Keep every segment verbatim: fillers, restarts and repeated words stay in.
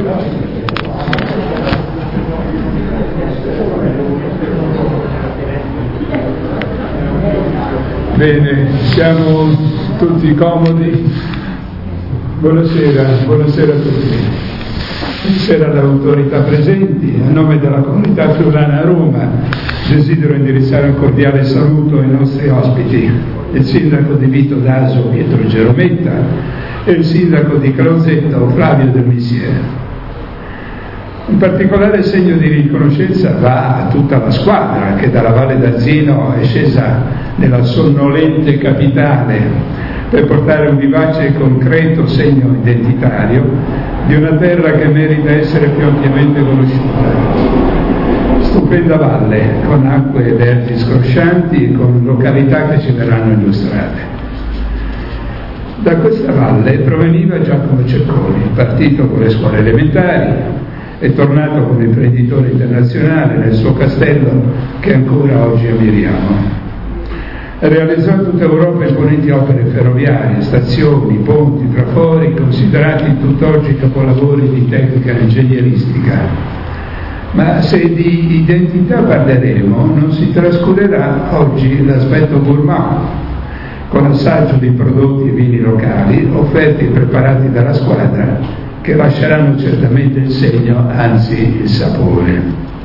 Bene, siamo tutti comodi. Buonasera, buonasera a tutti. Buonasera alle autorità presenti. A nome della comunità friulana a Roma desidero indirizzare un cordiale saluto ai nostri ospiti, il sindaco di Vito d'Asio Pietro Gerometta e il sindaco di Crozzetto Flavio De Maizière. Un particolare segno di riconoscenza va a tutta la squadra che dalla Valle d'Arzino è scesa nella sonnolente capitale per portare un vivace e concreto segno identitario di una terra che merita essere più ampiamente conosciuta. Stupenda valle, con acque e verdi scroscianti e con località che ci verranno illustrate. Da questa valle proveniva Giacomo Cecconi, partito con le scuole elementari, è tornato come imprenditore internazionale nel suo castello che ancora oggi ammiriamo. Realizzò in tutta Europa imponenti opere ferroviarie, stazioni, ponti, trafori, considerati tutt'oggi capolavori di tecnica ingegneristica. Ma se di identità parleremo, non si trascurerà oggi l'aspetto gourmand, con assaggio di prodotti e vini locali offerti e preparati dalla squadra, che lasceranno certamente il segno, anzi il sapore.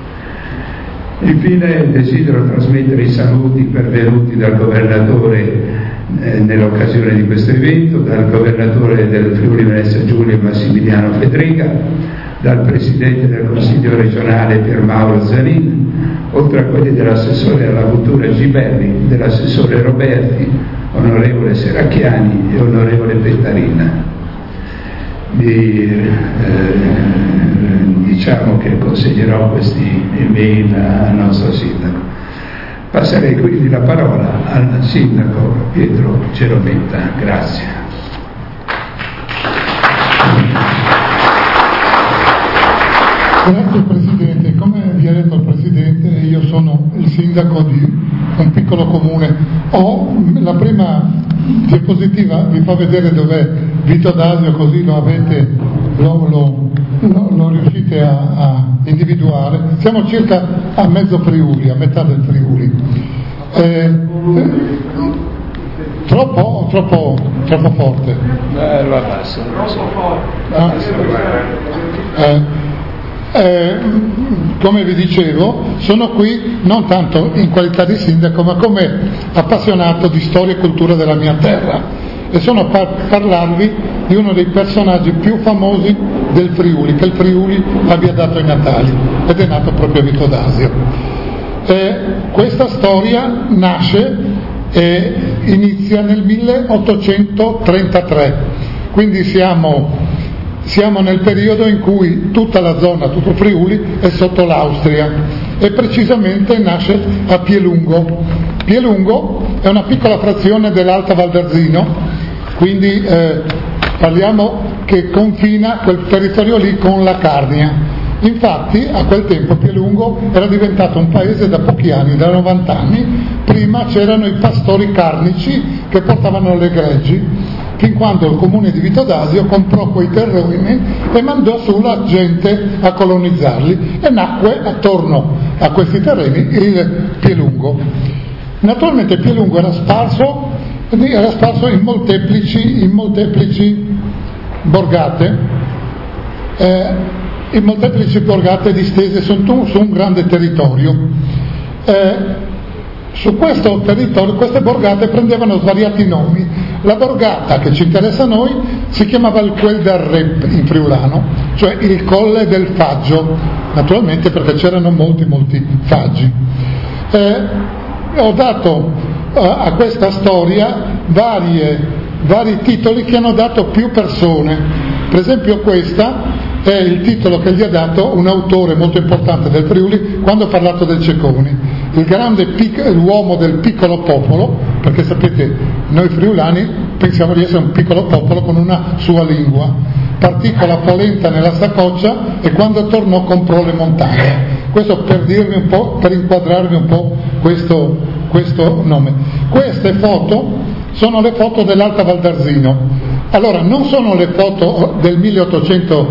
Infine desidero trasmettere i saluti pervenuti dal governatore eh, nell'occasione di questo evento, dal governatore del Friuli Venezia Giulia Massimiliano Fedriga, dal presidente del Consiglio regionale Pier Mauro Zanin, oltre a quelli dell'assessore alla cultura Giberri, dell'assessore Roberti, onorevole Seracchiani e onorevole Pettarina. Di, eh, diciamo che consegnerò questi email al nostro sindaco. Passerei quindi la parola al sindaco Pietro Gerometta. Grazie. Grazie Presidente. Come vi ha detto il Presidente, io sono il sindaco di un piccolo comune. Ho la prima diapositiva, vi fa vedere dov'è Vito d'Asio, così lo avete, lo, lo, lo, lo riuscite a, a individuare. Siamo circa a mezzo Friuli, a metà del Friuli. Eh, eh, troppo, troppo, troppo forte. Eh, lo abbasso. Ah, eh, Eh, come vi dicevo, sono qui non tanto in qualità di sindaco, ma come appassionato di storia e cultura della mia terra, e sono a par- parlarvi di uno dei personaggi più famosi del Friuli, che il Friuli abbia dato ai natali, ed è nato proprio a Vito d'Asio. Eh, questa storia nasce e inizia nel milleottocentotrentatré, quindi siamo Siamo nel periodo in cui tutta la zona, tutto Friuli, è sotto l'Austria, e precisamente nasce a Pielungo. Pielungo è una piccola frazione dell'Alta Val d'Arzino, quindi eh, parliamo che confina quel territorio lì con la Carnia. Infatti a quel tempo Pielungo era diventato un paese da pochi anni, da novanta anni. Prima c'erano i pastori carnici che portavano le greggi, fin quando il comune di Vito d'Asio comprò quei terreni e mandò su la gente a colonizzarli, e nacque attorno a questi terreni il Pielungo. Naturalmente Pielungo era sparso, era sparso in molteplici, in molteplici borgate, eh, in molteplici borgate distese su un, su un grande territorio. Eh, Su questo territorio queste borgate prendevano svariati nomi. La borgata che ci interessa a noi si chiamava il Quel del Rep in friulano, cioè il Colle del Faggio, naturalmente perché c'erano molti molti faggi. Eh, ho dato eh, a questa storia varie, vari titoli che hanno dato più persone. Per esempio questa è il titolo che gli ha dato un autore molto importante del Friuli quando ha parlato del Cecconi, il grande pic- l'uomo del piccolo popolo, perché sapete, noi friulani pensiamo di essere un piccolo popolo con una sua lingua. Partì con la polenta nella saccoccia e quando tornò comprò le montagne. Questo per dirvi un po', per inquadrarvi un po' questo, questo nome. Queste foto sono le foto dell'Alta Val d'Arzino. Allora, non sono le foto del milleottocentotrentatré,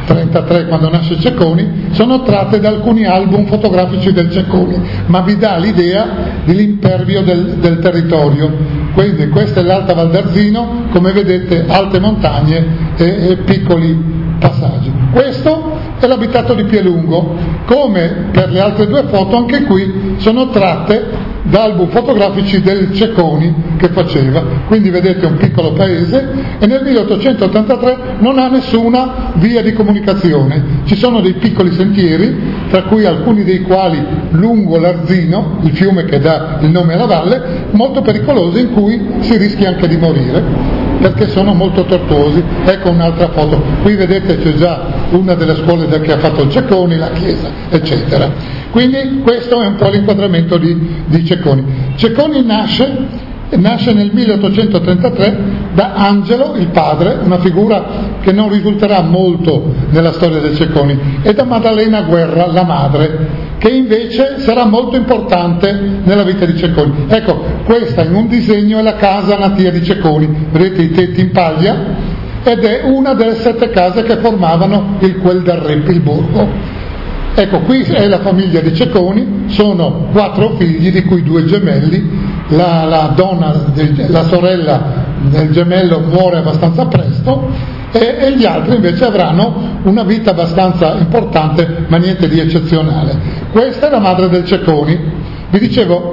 trentatré, quando nasce Cecconi, sono tratte da alcuni album fotografici del Cecconi, ma vi dà l'idea dell'impervio del, del territorio. Quindi questa è l'Alta Val d'Arzino, come vedete alte montagne e, e piccoli passaggi. Questo è l'abitato di Pielungo. Come per le altre due foto, anche qui sono tratte da album fotografici del Cecconi che faceva. Quindi vedete un piccolo paese, e nel milleottocentottantatré non ha nessuna via di comunicazione. Ci sono dei piccoli sentieri, tra cui alcuni dei quali lungo l'Arzino, il fiume che dà il nome alla valle, molto pericolosi, in cui si rischia anche di morire perché sono molto tortuosi. Ecco un'altra foto, qui vedete c'è già una delle scuole che ha fatto il Cecconi, la chiesa, eccetera. Quindi questo è un po' l'inquadramento di, di Cecconi. Cecconi nasce, nasce nel milleottocentotrentatré da Angelo, il padre, una figura che non risulterà molto nella storia del Cecconi, e da Maddalena Guerra, la madre, che invece sarà molto importante nella vita di Cecconi. Ecco, questa in un disegno è la casa natia di Cecconi, vedete i tetti in paglia, ed è una delle sette case che formavano il Quel del Rep, il borgo. Ecco, qui è la famiglia di Cecconi, sono quattro figli, di cui due gemelli, la, la donna, la sorella del gemello muore abbastanza presto, e, e gli altri invece avranno una vita abbastanza importante, ma niente di eccezionale. Questa è la madre del Cecconi. Vi dicevo,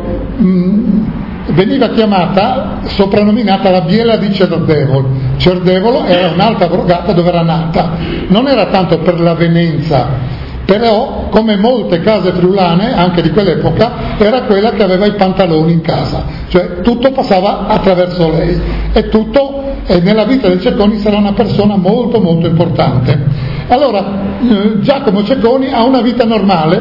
mh, veniva chiamata, soprannominata la Biela di Cerdevolo. Cerdevolo era un'alta borgata dove era nata, non era tanto per l'avvenenza, però come molte case friulane anche di quell'epoca era quella che aveva i pantaloni in casa, cioè tutto passava attraverso lei, e tutto, e nella vita del Cecconi sarà una persona molto molto importante. Allora eh, Giacomo Cecconi ha una vita normale,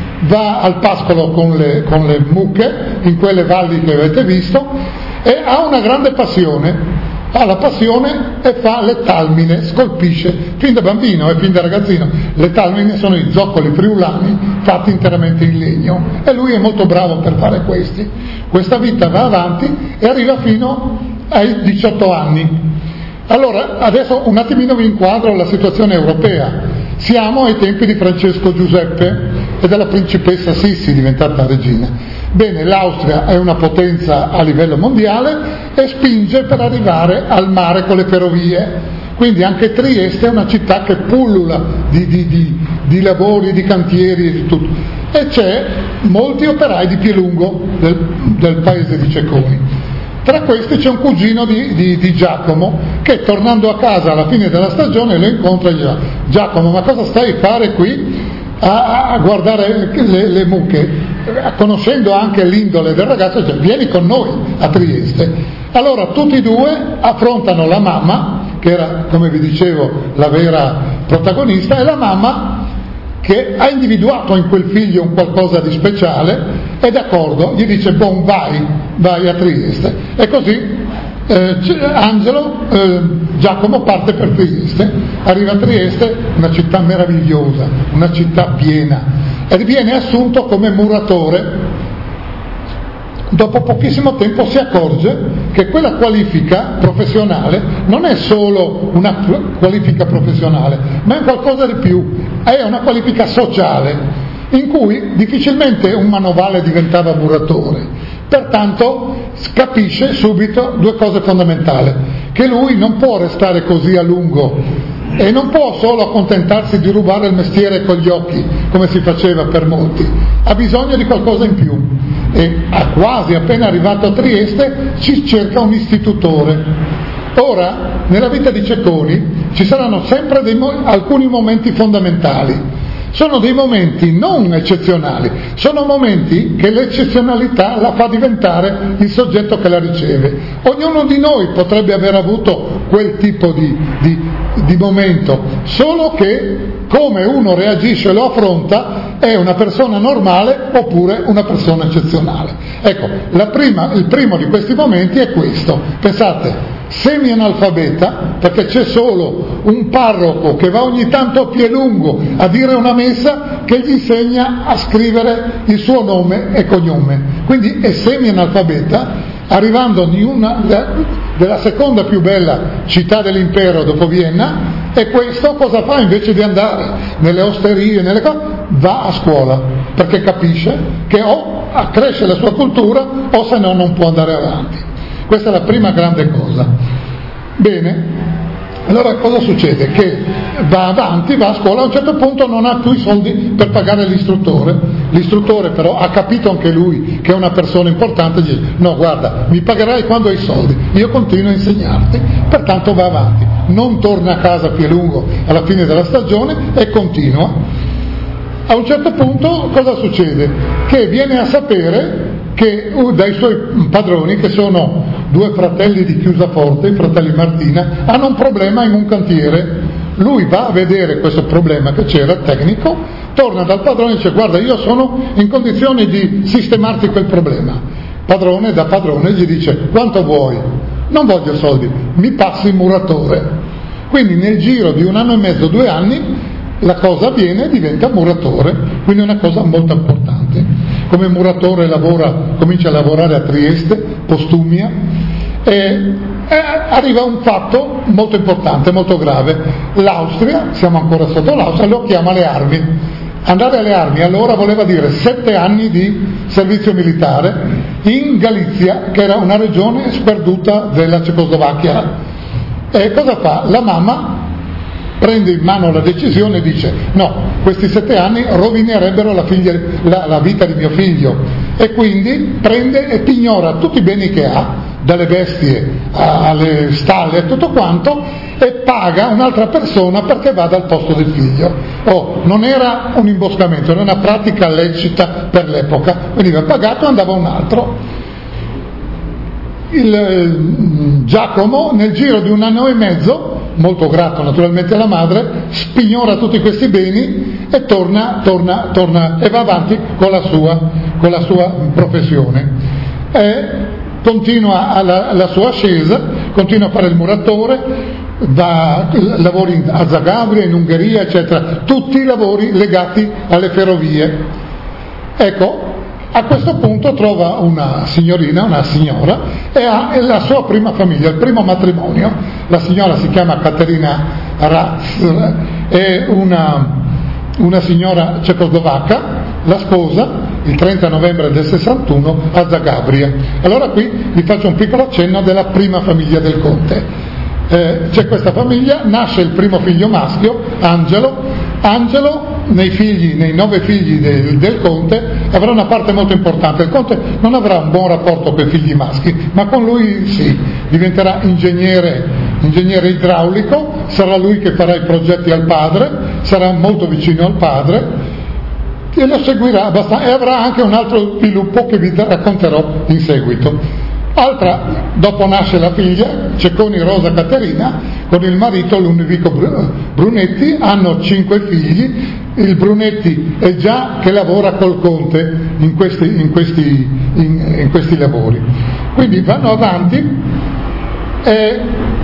va al pascolo con le, con le mucche in quelle valli che avete visto, e ha una grande passione. Ha la passione e fa le talmine, scolpisce, fin da bambino e fin da ragazzino. Le talmine sono i zoccoli friulani fatti interamente in legno, e lui è molto bravo per fare questi. Questa vita va avanti e arriva fino ai diciotto anni. Allora, adesso un attimino vi inquadro la situazione europea. Siamo ai tempi di Francesco Giuseppe e della principessa Sissi, diventata regina. Bene, l'Austria è una potenza a livello mondiale e spinge per arrivare al mare con le ferrovie. Quindi anche Trieste è una città che pullula di, di, di, di lavori, di cantieri e di tutto. E c'è molti operai di Pielungo, del, del paese di Cecconi. Tra questi c'è un cugino di, di, di Giacomo che, tornando a casa alla fine della stagione, lo incontra e gli dice: Giacomo, ma cosa stai a fare qui a, a guardare le, le mucche? Conoscendo anche l'indole del ragazzo, dice: vieni con noi a Trieste. Allora tutti e due affrontano la mamma, che era, come vi dicevo, la vera protagonista, e la mamma, che ha individuato in quel figlio un qualcosa di speciale, è d'accordo, gli dice: buon vai, vai a Trieste. E così eh, Angelo, eh, Giacomo parte per Trieste, arriva a Trieste, una città meravigliosa, una città piena, e viene assunto come muratore. Dopo pochissimo tempo si accorge che quella qualifica professionale non è solo una qualifica professionale, ma è qualcosa di più, è una qualifica sociale, in cui difficilmente un manovale diventava muratore. Pertanto capisce subito due cose fondamentali: che lui non può restare così a lungo e non può solo accontentarsi di rubare il mestiere con gli occhi, come si faceva per molti, ha bisogno di qualcosa in più, e a quasi appena arrivato a Trieste ci cerca un istitutore. Ora, nella vita di Cecconi ci saranno sempre dei mo- alcuni momenti fondamentali. Sono dei momenti non eccezionali, sono momenti che l'eccezionalità la fa diventare il soggetto che la riceve. Ognuno di noi potrebbe aver avuto quel tipo di, di, di momento, solo che come uno reagisce e lo affronta è una persona normale oppure una persona eccezionale. Ecco, la prima, il primo di questi momenti è questo. Pensate, semi-analfabeta, perché c'è solo un parroco che va ogni tanto a Pielungo a dire una messa che gli insegna a scrivere il suo nome e cognome. Quindi è semi-analfabeta, arrivando in una della seconda più bella città dell'impero dopo Vienna, E questo cosa fa? Invece di andare nelle osterie, nelle cose, va a scuola, perché capisce che o accresce la sua cultura o se no non può andare avanti. Questa è la prima grande cosa. Bene, allora cosa succede? Che va avanti, va a scuola, a un certo punto non ha più i soldi per pagare l'istruttore, l'istruttore però ha capito anche lui che è una persona importante, dice no guarda, mi pagherai quando hai i soldi, io continuo a insegnarti, pertanto va avanti, non torna a casa più a lungo alla fine della stagione e continua. A un certo punto cosa succede? Che viene a sapere che uh, dai suoi padroni, che sono due fratelli di Chiusaforte, i fratelli Martina, hanno un problema in un cantiere. Lui va a vedere questo problema che c'era, tecnico, torna dal padrone e dice guarda, io sono in condizione di sistemarti quel problema. Padrone da padrone gli dice quanto vuoi? Non voglio soldi, mi passi il muratore. Quindi nel giro di un anno e mezzo, due anni, la cosa avviene e diventa muratore, quindi è una cosa molto importante. Come muratore lavora, comincia a lavorare a Trieste, Postumia, e, e arriva un fatto molto importante, molto grave. L'Austria, siamo ancora sotto l'Austria, lo chiama alle armi. Andare alle armi allora voleva dire sette anni di servizio militare in Galizia, che era una regione sperduta della Cecoslovacchia. E cosa fa? La mamma prende in mano la decisione e dice no, questi sette anni rovinerebbero la, figlia, la, la vita di mio figlio, e quindi prende e pignora tutti i beni che ha, dalle bestie alle stalle e tutto quanto, e paga un'altra persona perché vada al posto del figlio. Oh, non era un imboscamento, era una pratica lecita per l'epoca, veniva pagato e andava un altro. Il Giacomo nel giro di un anno e mezzo, molto grato naturalmente alla madre, spignora tutti questi beni e torna, torna, torna e va avanti con la sua, con la sua professione. E continua la, la sua ascesa, continua a fare il muratore, va, lavori a Zagabria, in Ungheria, eccetera, tutti i lavori legati alle ferrovie. Ecco, a questo punto trova una signorina, una signora, e ha la sua prima famiglia, il primo matrimonio. La signora si chiama Caterina Ratz, è una, una signora cecoslovacca, la sposa il trenta novembre del sessantuno a Zagabria. Allora qui vi faccio un piccolo accenno della prima famiglia del conte. Eh, c'è questa famiglia, nasce il primo figlio maschio, Angelo. Angelo, nei figli, nei nove figli del, del conte, avrà una parte molto importante. Il conte non avrà un buon rapporto con i figli maschi, ma con lui sì, diventerà ingegnere, ingegnere idraulico, sarà lui che farà i progetti al padre, sarà molto vicino al padre e lo seguirà abbastanza, e avrà anche un altro sviluppo che vi racconterò in seguito. Altra, dopo nasce la figlia, Cecconi Rosa Caterina, con il marito Ludovico Brunetti, hanno cinque figli. Il Brunetti è già che lavora col conte in questi, in questi, in, in questi lavori. Quindi vanno avanti e,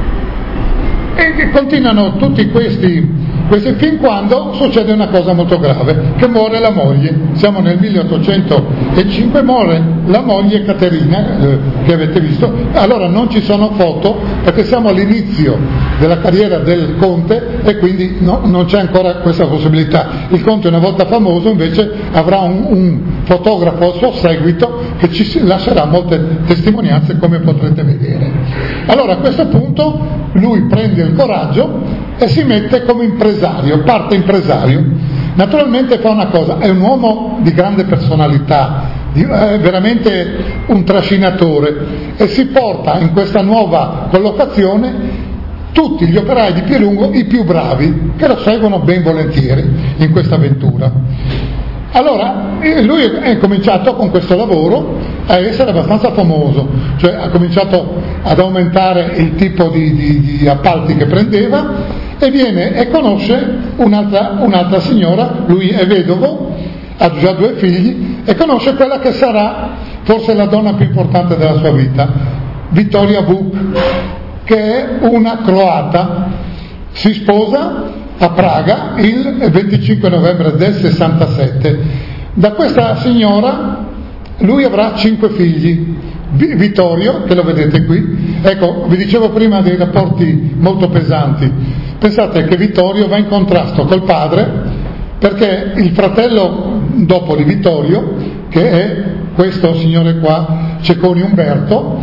e continuano tutti questi, questi fin quando succede una cosa molto grave, che muore la moglie. Siamo nel milleottocentocinque, muore la moglie Caterina, eh, che avete visto. Allora non ci sono foto perché siamo all'inizio della carriera del conte e quindi no, non c'è ancora questa possibilità. Il conte, una volta famoso, invece avrà un, un fotografo al suo seguito che ci lascerà molte testimonianze, come potrete vedere. Allora a questo punto lui prende il coraggio e si mette come impresario, parte impresario. Naturalmente fa una cosa, è un uomo di grande personalità, è veramente un trascinatore, e si porta in questa nuova collocazione tutti gli operai di Pielungo, i più bravi, che lo seguono ben volentieri in questa avventura. Allora lui è cominciato con questo lavoro a essere abbastanza famoso, cioè ha cominciato ad aumentare il tipo di, di, di appalti che prendeva, e viene e conosce un'altra, un'altra signora. Lui è vedovo, ha già due figli, e conosce quella che sarà forse la donna più importante della sua vita, Vittoria Vuk, che è una croata. Si sposa a Praga il venticinque novembre del sessantasette. Da questa signora lui avrà cinque figli. Vittorio, che lo vedete qui, ecco, vi dicevo prima dei rapporti molto pesanti. Pensate che Vittorio va in contrasto col padre, perché il fratello dopo di Vittorio, che è questo signore qua, Cecconi Umberto,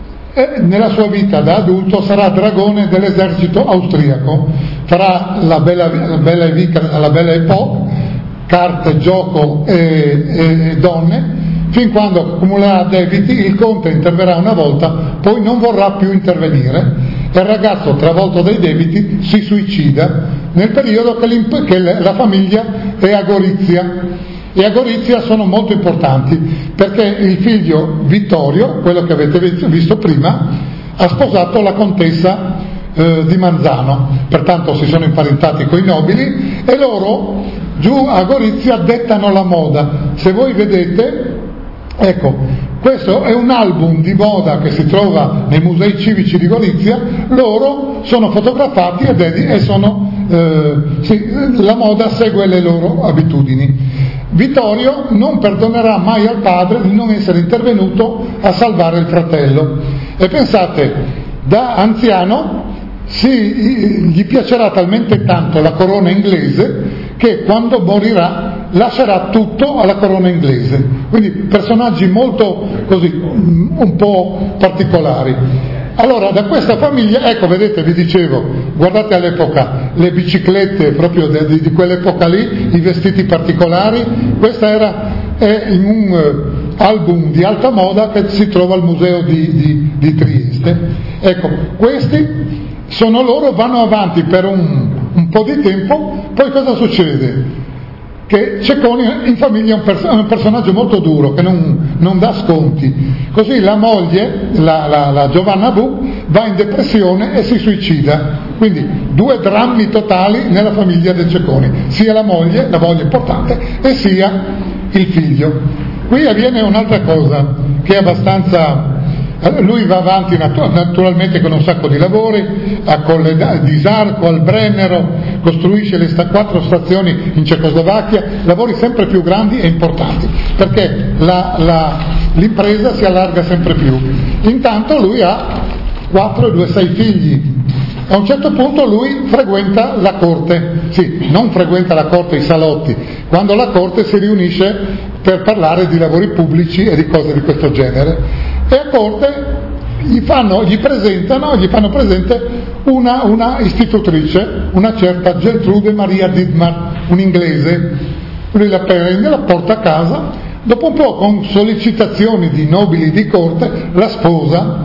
eh, nella sua vita da adulto sarà dragone dell'esercito austriaco, farà la bella, la bella, la bella Époque, carte, gioco e, e donne, fin quando accumulerà debiti. Il conte interverrà una volta, poi non vorrà più intervenire, e il ragazzo, travolto dai debiti, si suicida nel periodo che, che la famiglia è a Gorizia. E a Gorizia sono molto importanti, perché il figlio Vittorio, quello che avete visto prima, ha sposato la contessa eh, di Manzano, pertanto si sono imparentati coi nobili, e loro giù a Gorizia dettano la moda. Se voi vedete, ecco, questo è un album di moda che si trova nei musei civici di Gorizia, loro sono fotografati ed è, e sono, eh, sì, la moda segue le loro abitudini. Vittorio non perdonerà mai al padre di non essere intervenuto a salvare il fratello, e pensate, da anziano si, gli piacerà talmente tanto la corona inglese che quando morirà lascerà tutto alla corona inglese. Quindi personaggi molto così, un po' particolari. Allora, da questa famiglia, ecco, vedete, vi dicevo, guardate all'epoca, le biciclette proprio di, di quell'epoca lì, i vestiti particolari, questa era è in un uh, album di alta moda che si trova al museo di, di, di Trieste. Ecco, questi sono loro, vanno avanti per un, un po' di tempo, poi cosa succede? Che Cecconi in famiglia è un, pers- un personaggio molto duro, che non, non dà sconti. Così la moglie, la, la, la Giovanna Bu, va in depressione e si suicida. Quindi due drammi totali nella famiglia dei Cecconi, sia la moglie, la moglie importante, e sia il figlio. Qui avviene un'altra cosa che è abbastanza... Lui va avanti naturalmente con un sacco di lavori, a Colle d'Isarco, al Brennero, costruisce le sta- quattro stazioni in Cecoslovacchia, lavori sempre più grandi e importanti, perché la, la, l'impresa si allarga sempre più. Intanto lui ha quattro e due, sei figli. A un certo punto lui frequenta la corte, sì, non frequenta la corte, i salotti, quando la corte si riunisce per parlare di lavori pubblici e di cose di questo genere. E a corte gli, fanno, gli presentano, gli fanno presente una, una istitutrice, una certa Geltrude Maria Dittmar, un inglese. Lui la prende, la porta a casa, dopo un po' con sollecitazioni di nobili di corte la sposa,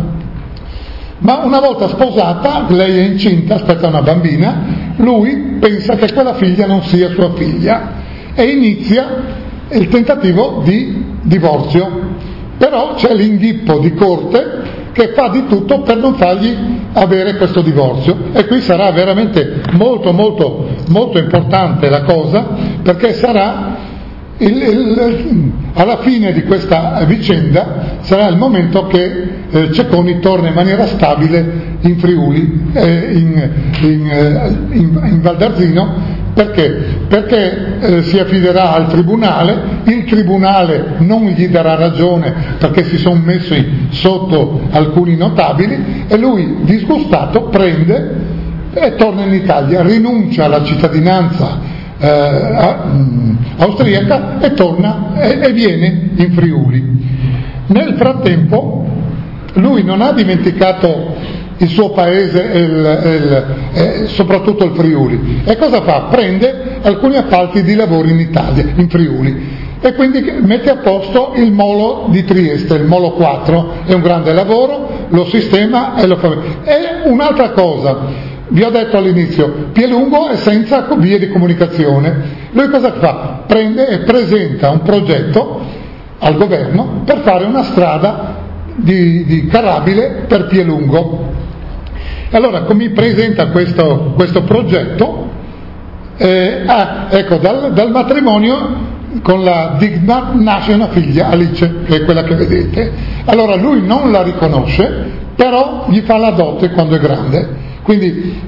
ma una volta sposata, lei è incinta, aspetta una bambina, lui pensa che quella figlia non sia sua figlia e inizia il tentativo di divorzio. Però c'è l'inghippo di corte che fa di tutto per non fargli avere questo divorzio, e qui sarà veramente molto molto molto importante la cosa, perché sarà il, il, alla fine di questa vicenda sarà il momento che eh, Cecconi torna in maniera stabile in Friuli, eh, in, in, in, in Val d'Arzino. Perché? Perché eh, si affiderà al tribunale, il tribunale non gli darà ragione perché si sono messi sotto alcuni notabili, e lui, disgustato, prende e torna in Italia, rinuncia alla cittadinanza eh, a, mh, austriaca e torna e, e viene in Friuli. Nel frattempo lui non ha dimenticato il suo paese e, il, il, eh, soprattutto il Friuli, e cosa fa? Prende alcuni appalti di lavori in Italia, in Friuli, e quindi mette a posto il molo di Trieste, il molo quattro, è un grande lavoro, lo sistema e lo fa. E un'altra cosa, vi ho detto all'inizio, Pielungo è senza vie di comunicazione. Lui cosa fa? Prende e presenta un progetto al governo per fare una strada di, di carabile per Pielungo. Allora, come presenta questo, questo progetto? Eh, ah, ecco, dal, dal matrimonio con la Dittmar nasce una figlia, Alice, che è quella che vedete. Allora lui non la riconosce, però gli fa la dote quando è grande. Quindi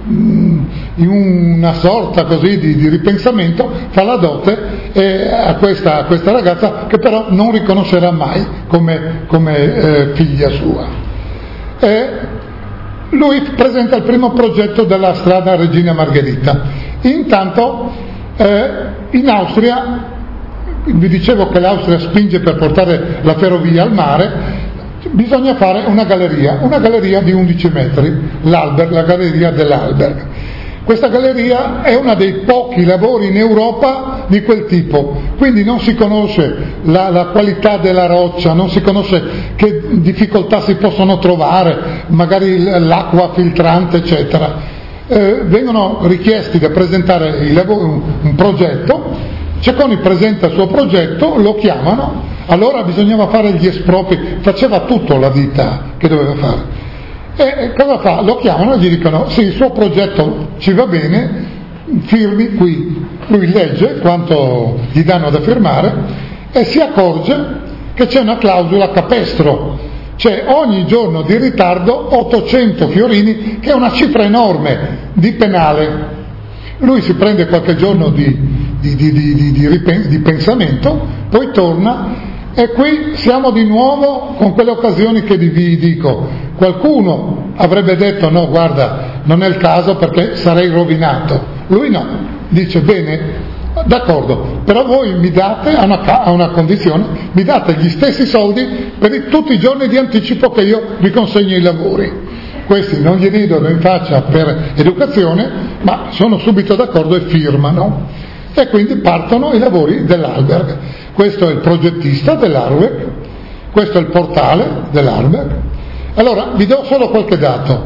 in una sorta così di, di ripensamento fa la dote eh, a, questa, a questa ragazza, che però non riconoscerà mai come, come eh, figlia sua. E lui presenta il primo progetto della strada Regina Margherita. Intanto eh, in Austria, vi dicevo che l'Austria spinge per portare la ferrovia al mare, bisogna fare una galleria, una galleria di undici metri, l'Alberg, la galleria dell'Alberg. Questa galleria è uno dei pochi lavori in Europa di quel tipo, quindi non si conosce la, la qualità della roccia, non si conosce che difficoltà si possono trovare, magari l'acqua filtrante, eccetera. Eh, vengono richiesti da presentare il lavoro, un, un progetto, Cecconi presenta il suo progetto, lo chiamano, allora bisognava fare gli espropri, faceva tutto la ditta che doveva fare. E cosa fa? Lo chiamano e gli dicono sì, il suo progetto ci va bene, firmi qui. Lui legge quanto gli danno da firmare e si accorge che c'è una clausola capestro, cioè ogni giorno di ritardo ottocento fiorini, che è una cifra enorme di penale. Lui si prende qualche giorno di, di, di, di, di, di, ripen- di pensamento, poi torna. E qui siamo di nuovo con quelle occasioni che vi dico. Qualcuno avrebbe detto no, guarda, non è il caso perché sarei rovinato. Lui no, dice bene, d'accordo, però voi mi date a una, a una condizione, mi date gli stessi soldi per i, tutti i giorni di anticipo che io vi consegno i lavori. Questi non gli ridono in faccia per educazione, ma sono subito d'accordo e firmano. E quindi partono i lavori dell'Alberg. Questo è il progettista dell'Alberg, questo è il portale dell'Alberg. Allora, vi do solo qualche dato.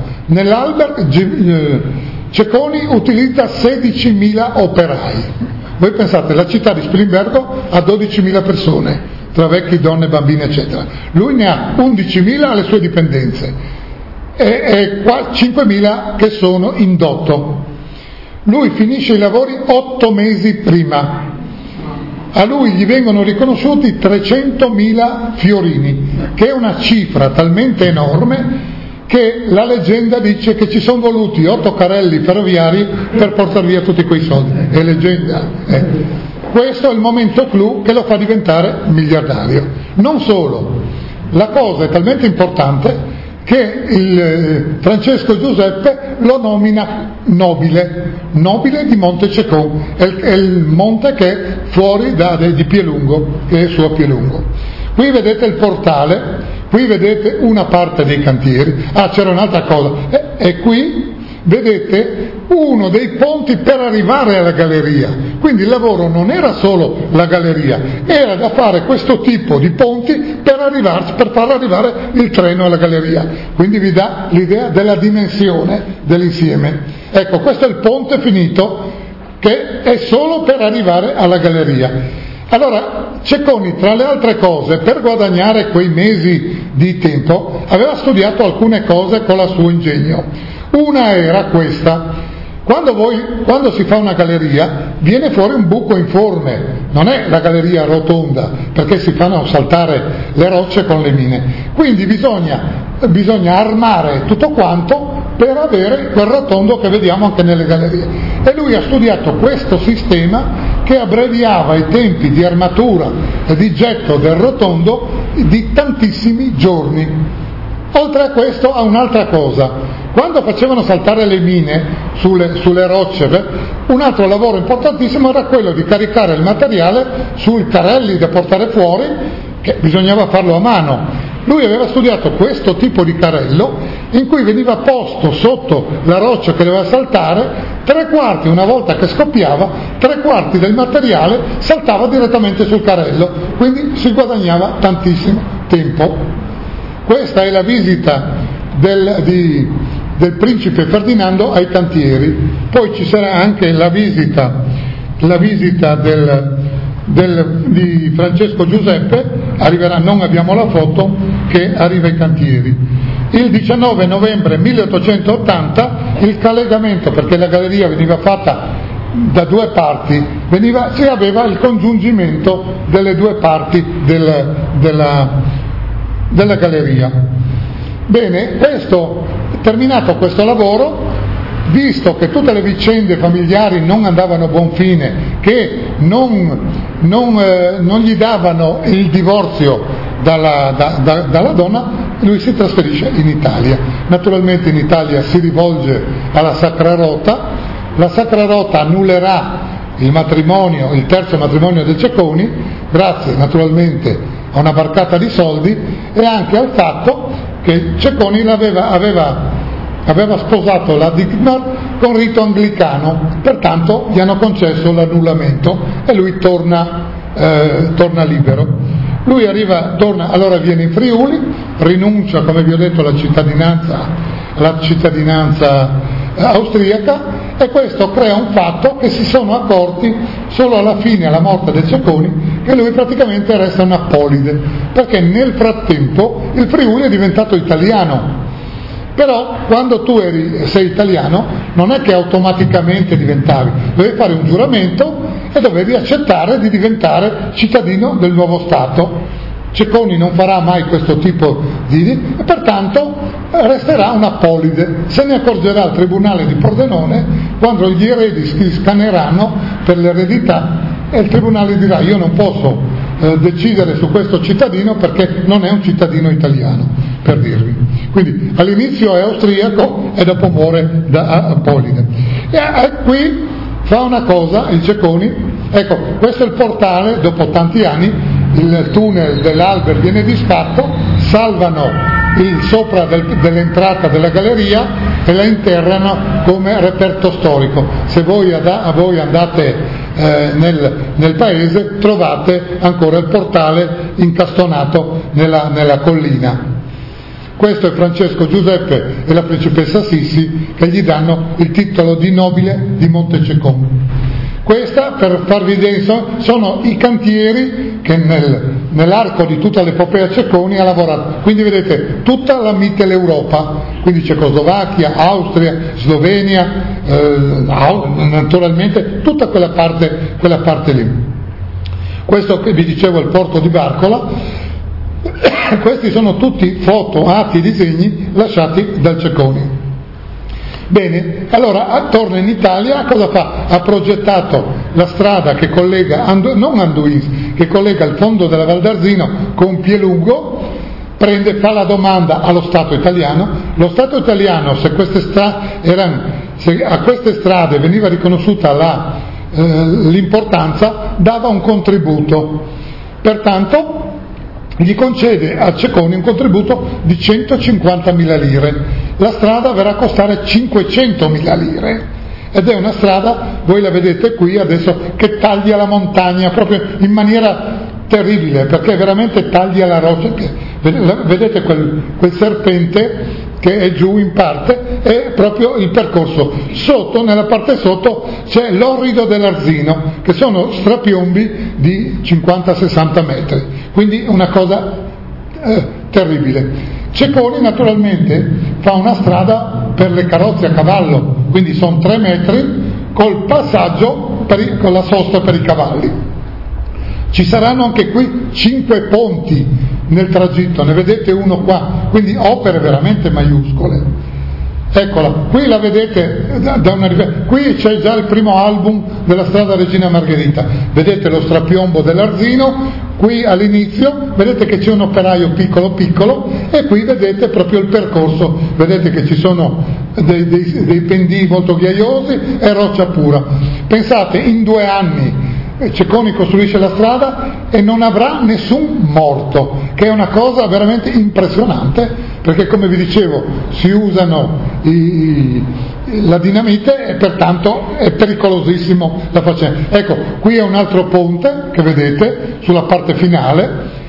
Nell'Alberg Cecconi utilizza sedicimila operai. Voi pensate, la città di Spilimbergo ha dodicimila persone, tra vecchi, donne, bambini, eccetera. Lui ne ha undicimila alle sue dipendenze e, e cinquemila che sono in dotto. Lui finisce i lavori otto mesi prima. A lui gli vengono riconosciuti trecentomila fiorini, che è una cifra talmente enorme che la leggenda dice che ci sono voluti otto carrelli ferroviari per portare via tutti quei soldi. È leggenda. Eh. Questo è il momento clou che lo fa diventare miliardario. Non solo, la cosa è talmente importante che il eh, Francesco Giuseppe lo nomina nobile, nobile di Monte Ceccon, è il, è il monte che è fuori da, di Pielungo, che è su a Pielungo. Qui vedete il portale, qui vedete una parte dei cantieri, ah c'era un'altra cosa, e, e qui vedete uno dei ponti per arrivare alla galleria, quindi il lavoro non era solo la galleria, era da fare questo tipo di ponti per arrivarci, per far arrivare il treno alla galleria, quindi vi dà l'idea della dimensione dell'insieme. Ecco, questo è il ponte finito che è solo per arrivare alla galleria. Allora, Cecconi, tra le altre cose, per guadagnare quei mesi di tempo, aveva studiato alcune cose con il suo ingegno. Una era questa: quando, voi, quando si fa una galleria viene fuori un buco informe, non è la galleria rotonda, perché si fanno saltare le rocce con le mine, quindi bisogna, bisogna armare tutto quanto per avere quel rotondo che vediamo anche nelle gallerie. E lui ha studiato questo sistema che abbreviava i tempi di armatura e di getto del rotondo di tantissimi giorni. Oltre a questo ha un'altra cosa: quando facevano saltare le mine sulle, sulle rocce, un altro lavoro importantissimo era quello di caricare il materiale sui carrelli da portare fuori, che bisognava farlo a mano. Lui aveva studiato questo tipo di carrello in cui veniva posto sotto la roccia che doveva saltare, tre quarti, una volta che scoppiava, tre quarti del materiale saltava direttamente sul carrello, quindi si guadagnava tantissimo tempo. Questa è la visita del, di, del principe Ferdinando ai cantieri. Poi ci sarà anche la visita, la visita del, del, di Francesco Giuseppe, arriverà, non abbiamo la foto, che arriva ai cantieri. Il diciannove novembre milleottocentottanta il collegamento, perché la galleria veniva fatta da due parti, veniva, si aveva il congiungimento delle due parti del, della, della galleria. Bene, questo, terminato questo lavoro, visto che tutte le vicende familiari non andavano a buon fine, che non, non, eh, non gli davano il divorzio dalla, da, da, dalla donna, lui si trasferisce in Italia. Naturalmente in Italia si rivolge alla Sacra Rota, la Sacra Rota annullerà il matrimonio, il terzo matrimonio del Cecconi, grazie naturalmente a una barcata di soldi e anche al fatto che Cecconi aveva, aveva, aveva sposato la Dittmar con rito anglicano, pertanto gli hanno concesso l'annullamento e lui torna, eh, torna libero. Lui arriva, torna, allora viene in Friuli, rinuncia, come vi ho detto, alla cittadinanza, alla cittadinanza austriaca, e questo crea un fatto che si sono accorti solo alla fine, alla morte del Cecconi, che lui praticamente resta un apolide, perché nel frattempo il Friuli è diventato italiano. Però quando tu eri, sei italiano non è che automaticamente diventavi, dovevi fare un giuramento e dovevi accettare di diventare cittadino del nuovo Stato. Cecconi non farà mai questo tipo di... e pertanto resterà un apolide. Se ne accorgerà il Tribunale di Pordenone quando gli eredi si scaneranno per l'eredità e il Tribunale dirà: io non posso eh, decidere su questo cittadino perché non è un cittadino italiano, per dirvi. Quindi all'inizio è austriaco e dopo muore da apolide. E eh, qui fa una cosa il Cecconi, ecco, questo è il portale, dopo tanti anni il tunnel dell'Alber viene disfatto, salvano il sopra del, dell'entrata della galleria e la interrano come reperto storico. Se voi, ad, a voi andate eh, nel, nel paese trovate ancora il portale incastonato nella, nella collina. Questo è Francesco Giuseppe e la principessa Sissi che gli danno il titolo di nobile di Montececcone. Questa, per farvi vedere, sono i cantieri che nel, nell'arco di tutta l'epopea Cecconi ha lavorato. Quindi vedete tutta la Mitteleuropa, quindi Cecoslovacchia, Austria, Slovenia, eh, naturalmente tutta quella parte, quella parte lì. Questo che vi dicevo è il porto di Barcola. Questi sono tutti foto, atti e disegni lasciati dal Cecconi. Bene, allora torna in Italia, cosa fa? Ha progettato la strada che collega, Andu, non Anduins, che collega il fondo della Val d'Arzino con Pielungo, prende, fa la domanda allo Stato italiano, lo Stato italiano se, queste stra, erano, se a queste strade veniva riconosciuta la, eh, l'importanza, dava un contributo, pertanto gli concede a Cecconi un contributo di centocinquantamila lire. La strada verrà a costare cinquecentomila lire ed è una strada, voi la vedete qui adesso, che taglia la montagna proprio in maniera terribile, perché veramente taglia la roccia. Vedete quel, quel serpente che è giù in parte, è proprio il percorso. Sotto, nella parte sotto, c'è l'orrido dell'Arzino, che sono strapiombi di cinquanta sessanta metri, quindi una cosa eh, terribile. Cecconi naturalmente fa una strada per le carrozze a cavallo, quindi sono tre metri, col passaggio, per i, con la sosta per i cavalli. Ci saranno anche qui cinque ponti nel tragitto, ne vedete uno qua, quindi opere veramente maiuscole. Eccola, qui la vedete da una, qui c'è già il primo album della strada Regina Margherita, vedete lo strapiombo dell'Arzino, qui all'inizio vedete che c'è un operaio piccolo piccolo e qui vedete proprio il percorso, vedete che ci sono dei, dei, dei pendii molto ghiaiosi e roccia pura. Pensate, in due anni Cecconi costruisce la strada e non avrà nessun morto, che è una cosa veramente impressionante, perché come vi dicevo si usano i, la dinamite e pertanto è pericolosissimo la faccenda. Ecco, qui è un altro ponte che vedete sulla parte finale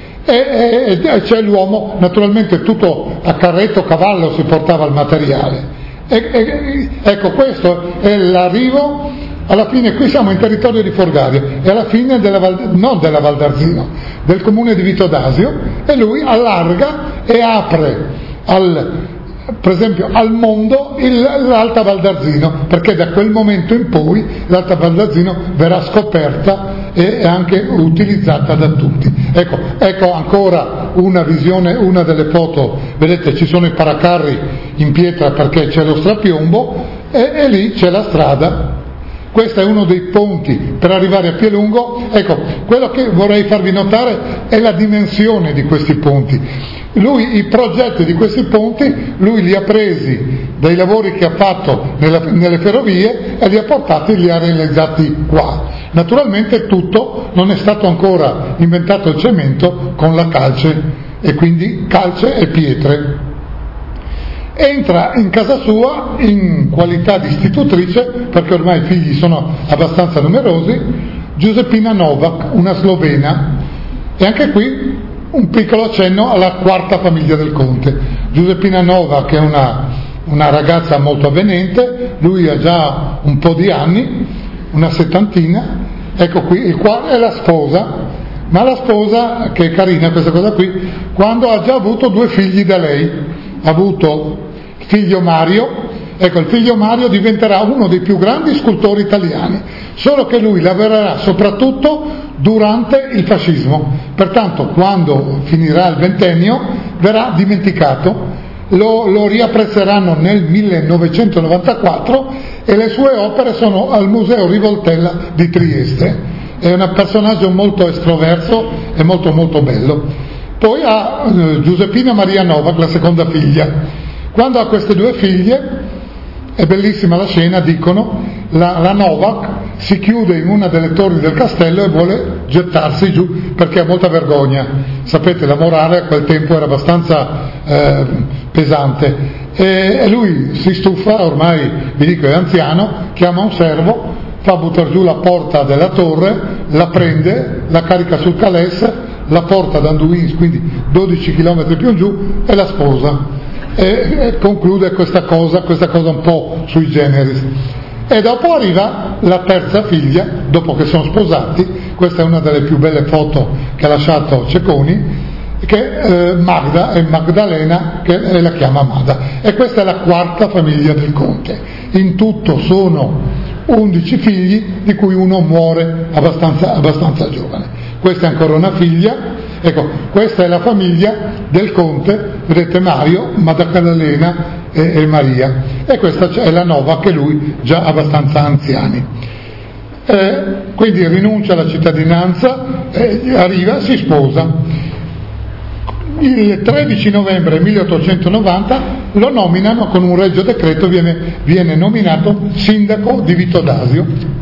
e, e, e c'è l'uomo, naturalmente tutto a carretto, cavallo si portava il materiale. E, e, ecco, questo è l'arrivo. Alla fine qui siamo in territorio di Forgario e alla fine della Val, non della Val d'Arzino, del comune di Vitodasio, e lui allarga e apre al, per esempio al mondo il, l'Alta Val d'Arzino, perché da quel momento in poi l'Alta Val d'Arzino verrà scoperta e anche utilizzata da tutti. Ecco, ecco ancora una visione, una delle foto, vedete ci sono i paracarri in pietra perché c'è lo strapiombo e, e lì c'è la strada. Questo è uno dei ponti per arrivare a Pielungo. Ecco, quello che vorrei farvi notare è la dimensione di questi ponti. Lui i progetti di questi ponti lui li ha presi dai lavori che ha fatto nella, nelle ferrovie e li ha portati, li ha realizzati qua. Naturalmente tutto non è stato ancora inventato il cemento con la calce, e quindi calce e pietre. Entra in casa sua in qualità di istitutrice, perché ormai i figli sono abbastanza numerosi, Giuseppina Novak, una slovena, e anche qui un piccolo accenno alla quarta famiglia del conte. Giuseppina Novak è una, una ragazza molto avvenente, lui ha già un po' di anni, una settantina, ecco qui, il quale è la sposa, ma la sposa, che è carina questa cosa qui, quando ha già avuto due figli da lei, ha avuto il figlio Mario. Ecco, il figlio Mario diventerà uno dei più grandi scultori italiani, solo che lui lavorerà soprattutto durante il fascismo, pertanto quando finirà il ventennio verrà dimenticato, lo, lo riapprezzeranno nel millenovecentonovantaquattro e le sue opere sono al Museo Rivoltella di Trieste. È un personaggio molto estroverso e molto molto bello. Poi ha eh, Giuseppina Maria Novak, la seconda figlia. Quando ha queste due figlie, è bellissima la scena, dicono, la, la Novak si chiude in una delle torri del castello e vuole gettarsi giù perché ha molta vergogna. Sapete, la morale a quel tempo era abbastanza eh, pesante, e, e lui si stufa, ormai vi dico è anziano, chiama un servo, fa buttare giù la porta della torre, la prende, la carica sul calesse, la porta ad Anduins, quindi dodici chilometri più in giù, e la sposa. E, e conclude questa cosa, questa cosa un po' sui generis. E dopo arriva la terza figlia, dopo che sono sposati, questa è una delle più belle foto che ha lasciato Cecconi, che è Magda, è Magdalena, che la chiama Mada, e questa è la quarta famiglia del conte. In tutto sono undici figli, di cui uno muore abbastanza, abbastanza giovane. Questa è ancora una figlia. Ecco, questa è la famiglia del conte, vedete Mario, Maddalena e, e Maria, e questa è la Nova, che lui già abbastanza anziani. Eh, quindi rinuncia alla cittadinanza, eh, arriva, si sposa. Il tredici novembre milleottocentonovanta lo nominano con un regio decreto, viene, viene nominato sindaco di Vitodasio.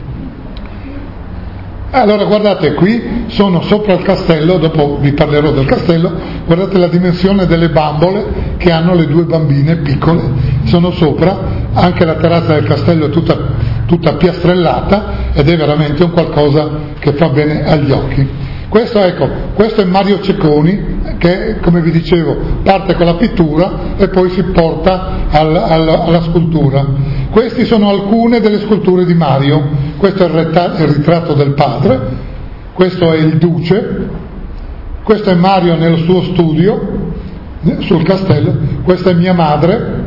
Allora guardate, qui sono sopra il castello, dopo vi parlerò del castello, guardate la dimensione delle bambole che hanno le due bambine piccole, sono sopra, anche la terrazza del castello è tutta, tutta piastrellata ed è veramente un qualcosa che fa bene agli occhi. Questo, ecco, questo è Mario Cecconi, che come vi dicevo parte con la pittura e poi si porta al, al, alla scultura. Queste sono alcune delle sculture di Mario. Questo è il, retta, il ritratto del padre, questo è il duce, questo è Mario nel suo studio sul castello, questa è mia madre,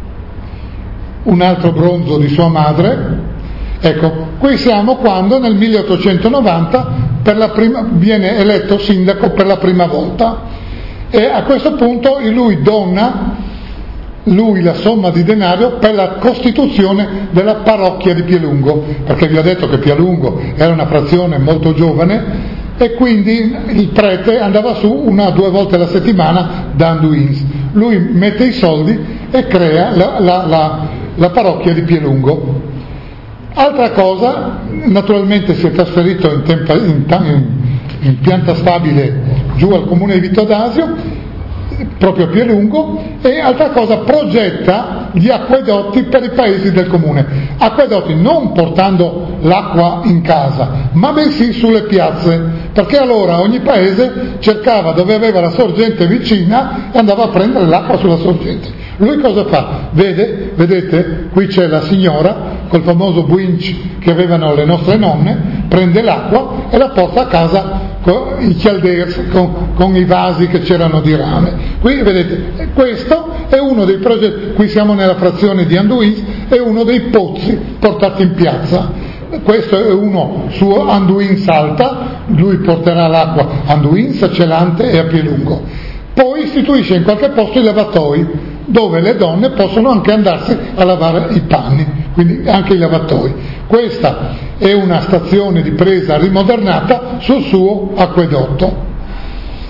un altro bronzo di sua madre. Ecco, qui siamo quando nel milleottocentonovanta per la prima, viene eletto sindaco per la prima volta, e a questo punto lui dona lui la somma di denaro per la costituzione della parrocchia di Pielungo, perché vi ho detto che Pielungo era una frazione molto giovane e quindi il prete andava su una o due volte alla settimana da Anduins. Lui mette i soldi e crea la, la, la, la parrocchia di Pielungo. Altra cosa, naturalmente si è trasferito in, tempa, in, in, in pianta stabile giù al comune di Vitodasio, proprio a Pielungo, e altra cosa, progetta gli acquedotti per i paesi del comune. Acquedotti non portando l'acqua in casa, ma bensì sulle piazze, perché allora ogni paese cercava dove aveva la sorgente vicina e andava a prendere l'acqua sulla sorgente. Lui cosa fa? Vede, vedete, qui c'è la signora col famoso winch che avevano le nostre nonne, prende l'acqua e la porta a casa con i chalders, con, con i vasi che c'erano di rame. Qui vedete, questo è uno dei progetti, qui siamo nella frazione di Anduins, è uno dei pozzi portati in piazza. Questo è uno su Anduins Alta, lui porterà l'acqua a Anduins, a Celante e a Pielungo. Poi istituisce in qualche posto i lavatoi, dove le donne possono anche andarsi a lavare i panni, quindi anche i lavatoi. Questa è una stazione di presa rimodernata sul suo acquedotto.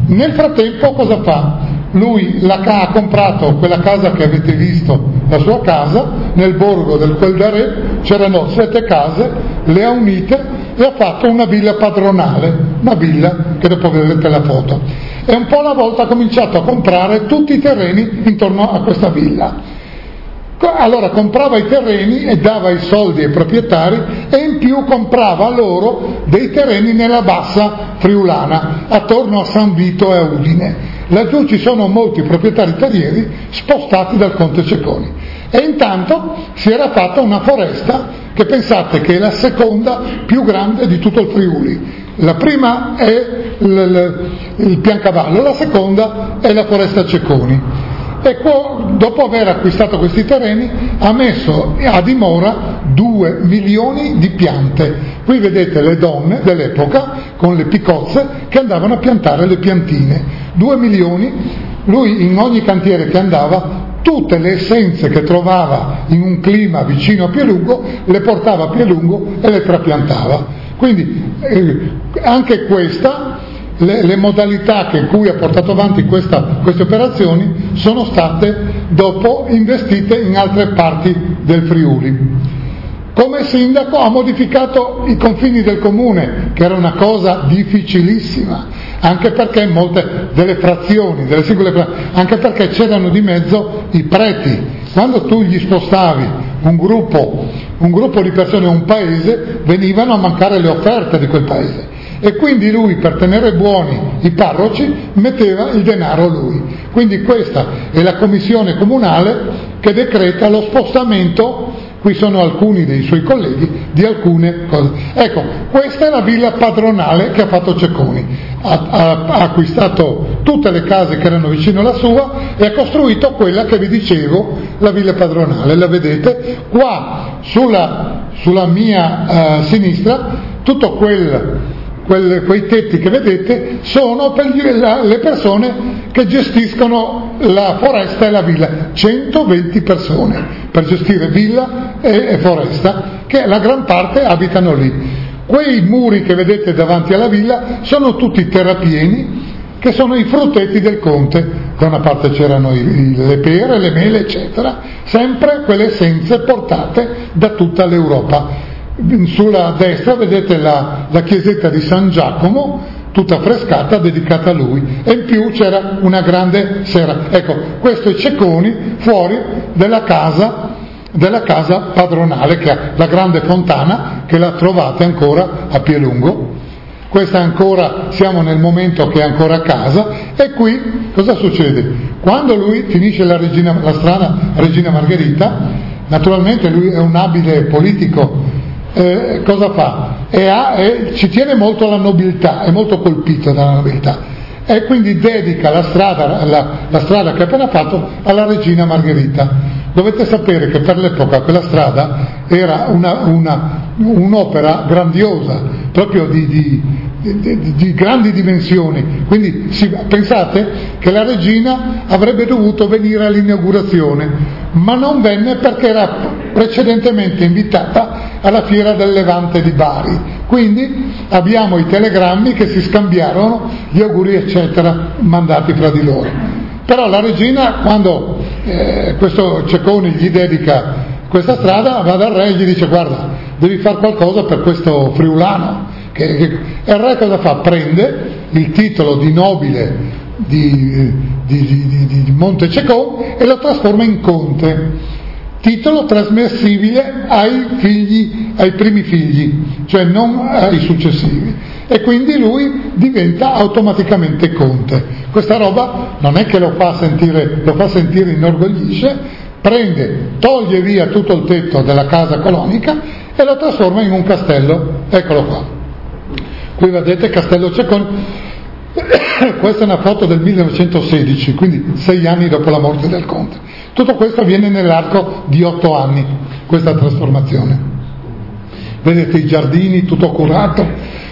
Nel frattempo cosa fa? Lui la, ha comprato quella casa che avete visto, la sua casa, nel borgo del Quel d'Arè, c'erano sette case, le ha unite e ha fatto una villa padronale, una villa che dopo vedrete la foto. E un po' alla volta ha cominciato a comprare tutti i terreni intorno a questa villa. Allora comprava i terreni e dava i soldi ai proprietari e in più comprava loro dei terreni nella bassa friulana, attorno a San Vito e a Udine. Laggiù ci sono molti proprietari terrieri spostati dal conte Cecconi. E intanto si era fatta una foresta che pensate che è la seconda più grande di tutto il Friuli. La prima è il, il, il Piancavallo, la seconda è la foresta Cecconi. E dopo aver acquistato questi terreni ha messo a dimora due milioni di piante. Qui vedete le donne dell'epoca con le picozze che andavano a piantare le piantine. Due milioni, lui in ogni cantiere che andava, tutte le essenze che trovava in un clima vicino a Pielungo le portava a Pielungo e le trapiantava. Quindi eh, anche questa Le, le modalità che cui ha portato avanti questa, queste operazioni sono state dopo investite in altre parti del Friuli. Come sindaco ha modificato i confini del comune, che era una cosa difficilissima, anche perché molte delle frazioni, delle singole frazioni, anche perché c'erano di mezzo i preti. Quando tu gli spostavi un gruppo, un gruppo di persone a un paese, venivano a mancare le offerte di quel paese. E quindi lui, per tenere buoni i parroci, metteva il denaro lui. Quindi questa è la commissione comunale che decreta lo spostamento, qui sono alcuni dei suoi colleghi, di alcune cose. Ecco, questa è la villa padronale che ha fatto Cecconi. Ha, ha, ha acquistato tutte le case che erano vicino alla sua e ha costruito quella che vi dicevo, la villa padronale. La vedete? Qua, sulla, sulla mia uh, sinistra, tutto quel... Quelle, quei tetti che vedete sono per gli, la, le persone che gestiscono la foresta e la villa, centoventi persone per gestire villa e, e foresta, che la gran parte abitano lì. Quei muri che vedete davanti alla villa sono tutti terrapieni, che sono i frutteti del conte. Da una parte c'erano i, i, le pere, le mele, eccetera, sempre quelle essenze portate da tutta l'Europa. Sulla destra vedete la, la chiesetta di San Giacomo, tutta affrescata, dedicata a lui, e in più c'era una grande sera. Ecco, questo è Cecconi fuori della casa, della casa padronale, che ha la grande fontana, che la trovate ancora a Pielungo. Questa ancora, siamo nel momento che è ancora a casa, e qui cosa succede? Quando lui finisce la, Regina, la strada Regina Margherita, naturalmente lui è un abile politico. Eh, cosa fa? E ha, e ci tiene molto alla nobiltà, è molto colpito dalla nobiltà e quindi dedica la strada, la, la strada che ha appena fatto alla Regina Margherita. Dovete sapere che per l'epoca quella strada era una, una, un'opera grandiosa, proprio di, di, di, di grandi dimensioni, quindi si, pensate che la regina avrebbe dovuto venire all'inaugurazione, ma non venne perché era precedentemente invitata alla fiera del Levante di Bari, quindi abbiamo i telegrammi che si scambiarono, gli auguri eccetera mandati fra di loro. Però la regina, quando eh, questo Cecconi gli dedica questa strada, va dal re e gli dice: guarda, devi fare qualcosa per questo friulano. Che, che... E il re cosa fa? Prende il titolo di nobile di, di, di, di, di Monte Cecconi e lo trasforma in conte, titolo trasmissibile ai figli, ai primi figli, cioè non ai successivi, e quindi lui diventa automaticamente conte. Questa roba non è che lo fa sentire, lo fa sentire inorgoglisce, prende, toglie via tutto il tetto della casa colonica e lo trasforma in un castello. Eccolo qua. Qui vedete Castello Cecconi. Questa è una foto del millenovecentosedici, quindi sei anni dopo la morte del conte. Tutto questo avviene nell'arco di otto anni, questa trasformazione. Vedete i giardini, tutto curato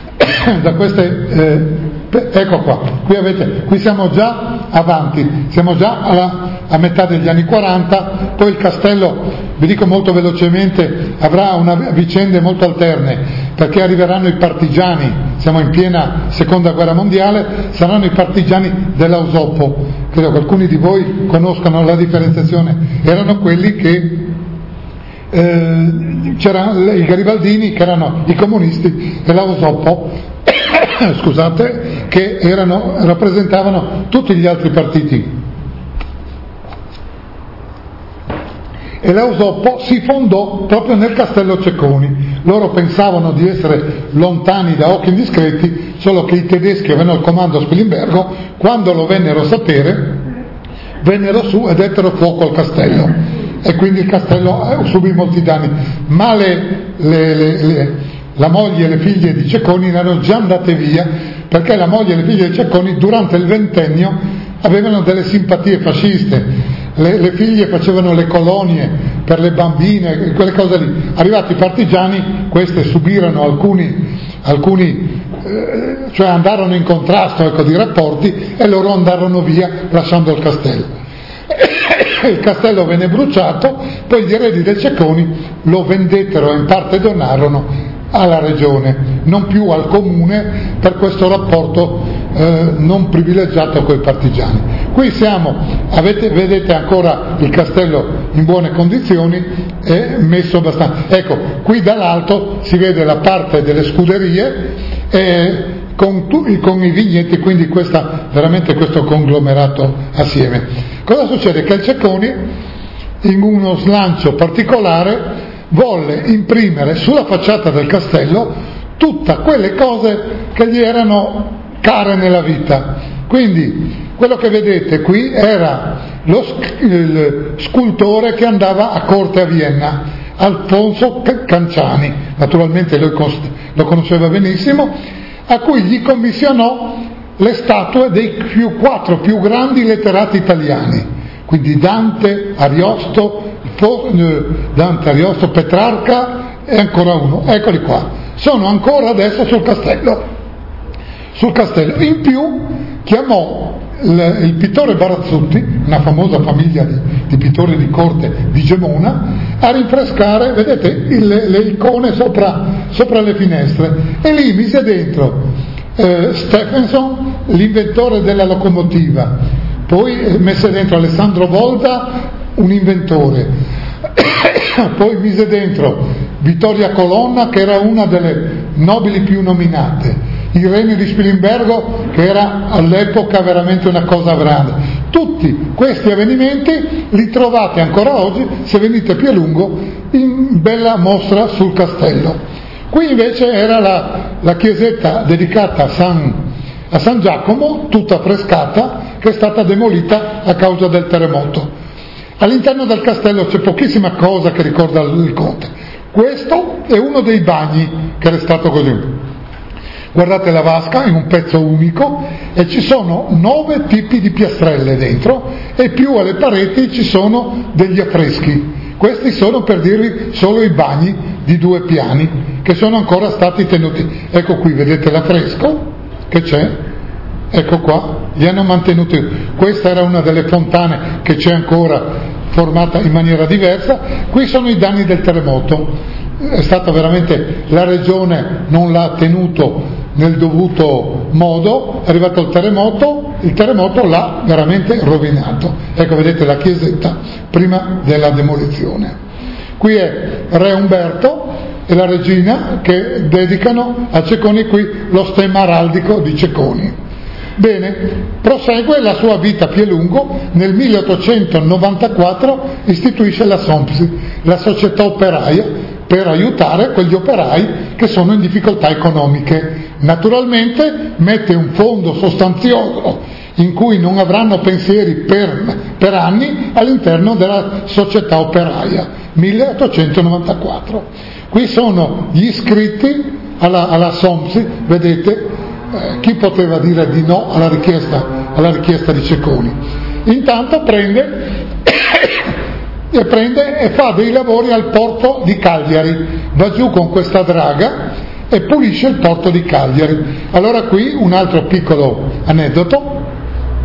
da queste, eh, ecco qua, qui avete, qui siamo già avanti, siamo già alla, a metà degli anni quaranta, poi il castello, vi dico molto velocemente, avrà una vicende molto alterne, perché arriveranno i partigiani, siamo in piena seconda guerra mondiale, saranno i partigiani dell'Ausoppo, credo che alcuni di voi conoscano la differenziazione, erano quelli che eh, c'erano i garibaldini, che erano i comunisti, e l'Ausoppo scusate, che erano, rappresentavano tutti gli altri partiti. E l'Ausoppo si fondò proprio nel castello Cecconi. Loro pensavano di essere lontani da occhi indiscreti, solo che i tedeschi avevano il comando a Spilimbergo, quando lo vennero a sapere, vennero su e dettero fuoco al castello. E quindi il castello subì molti danni. Ma le, le, le, le, la moglie e le figlie di Cecconi erano già andate via, perché la moglie e le figlie di Cecconi durante il ventennio avevano delle simpatie fasciste. Le, le figlie facevano le colonie per le bambine, quelle cose lì. Arrivati i partigiani, queste subirono alcuni, alcuni eh, cioè andarono in contrasto, ecco, di rapporti, e loro andarono via lasciando il castello. Il castello venne bruciato, poi gli eredi dei Cecconi lo vendettero e in parte donarono alla regione, non più al comune, per questo rapporto eh, non privilegiato con i partigiani. Qui siamo, avete, vedete ancora il castello in buone condizioni, è messo abbastanza. Ecco, qui dall'alto si vede la parte delle scuderie eh, con, tu, con i vigneti, quindi questa, veramente questo conglomerato assieme. Cosa succede? Che il Cecconi, in uno slancio particolare, volle imprimere sulla facciata del castello tutte quelle cose che gli erano care nella vita. Quindi quello che vedete qui era lo il scultore che andava a corte a Vienna, Alfonso Canciani, naturalmente lui lo conosceva benissimo, a cui gli commissionò le statue dei più, quattro più grandi letterati italiani, quindi Dante, Ariosto, Dante, Ariosto, Petrarca e ancora uno, eccoli qua, sono ancora adesso sul castello. Sul castello. In più chiamò il, il pittore Barazzutti, una famosa famiglia di, di pittori di corte di Gemona, a rinfrescare, vedete, il, le icone sopra, sopra le finestre, e lì mise dentro eh, Stephenson, l'inventore della locomotiva, poi messe dentro Alessandro Volta, un inventore, poi mise dentro Vittoria Colonna, che era una delle nobili più nominate, Irene di Spilimbergo, che era all'epoca veramente una cosa grande. Tutti questi avvenimenti li trovate ancora oggi, se venite più a lungo, in bella mostra sul castello. Qui invece era la, la chiesetta dedicata a San, a San Giacomo, tutta affrescata, che è stata demolita a causa del terremoto. All'interno del castello c'è pochissima cosa che ricorda il conte. Questo è uno dei bagni che è restato così. Guardate la vasca, in un pezzo unico, e ci sono nove tipi di piastrelle dentro, e più alle pareti ci sono degli affreschi. Questi sono, per dirvi, solo i bagni di due piani che sono ancora stati tenuti. Ecco qui, vedete l'affresco che c'è, ecco qua, li hanno mantenuti. Questa era una delle fontane che c'è ancora, formata in maniera diversa. Qui sono i danni del terremoto. È stata veramente, la regione non l'ha tenuto nel dovuto modo, è arrivato il terremoto, il terremoto l'ha veramente rovinato. Ecco, vedete la chiesetta prima della demolizione. Qui è Re Umberto e la regina che dedicano a Cecconi qui lo stemma araldico di Cecconi. Bene, prosegue la sua vita più a lungo. Nel milleottocentonovantaquattro istituisce la SOMPSI, la società operaia, per aiutare quegli operai che sono in difficoltà economiche. Naturalmente mette un fondo sostanzioso in cui non avranno pensieri per, per anni all'interno della società operaia, milleottocentonovantaquattro. Qui sono gli iscritti alla, alla SOMPSI, vedete, eh, chi poteva dire di no alla richiesta, alla richiesta di Cecconi. Intanto prende e prende e fa dei lavori al porto di Cagliari, va giù con questa draga e pulisce il porto di Cagliari. Allora qui un altro piccolo aneddoto: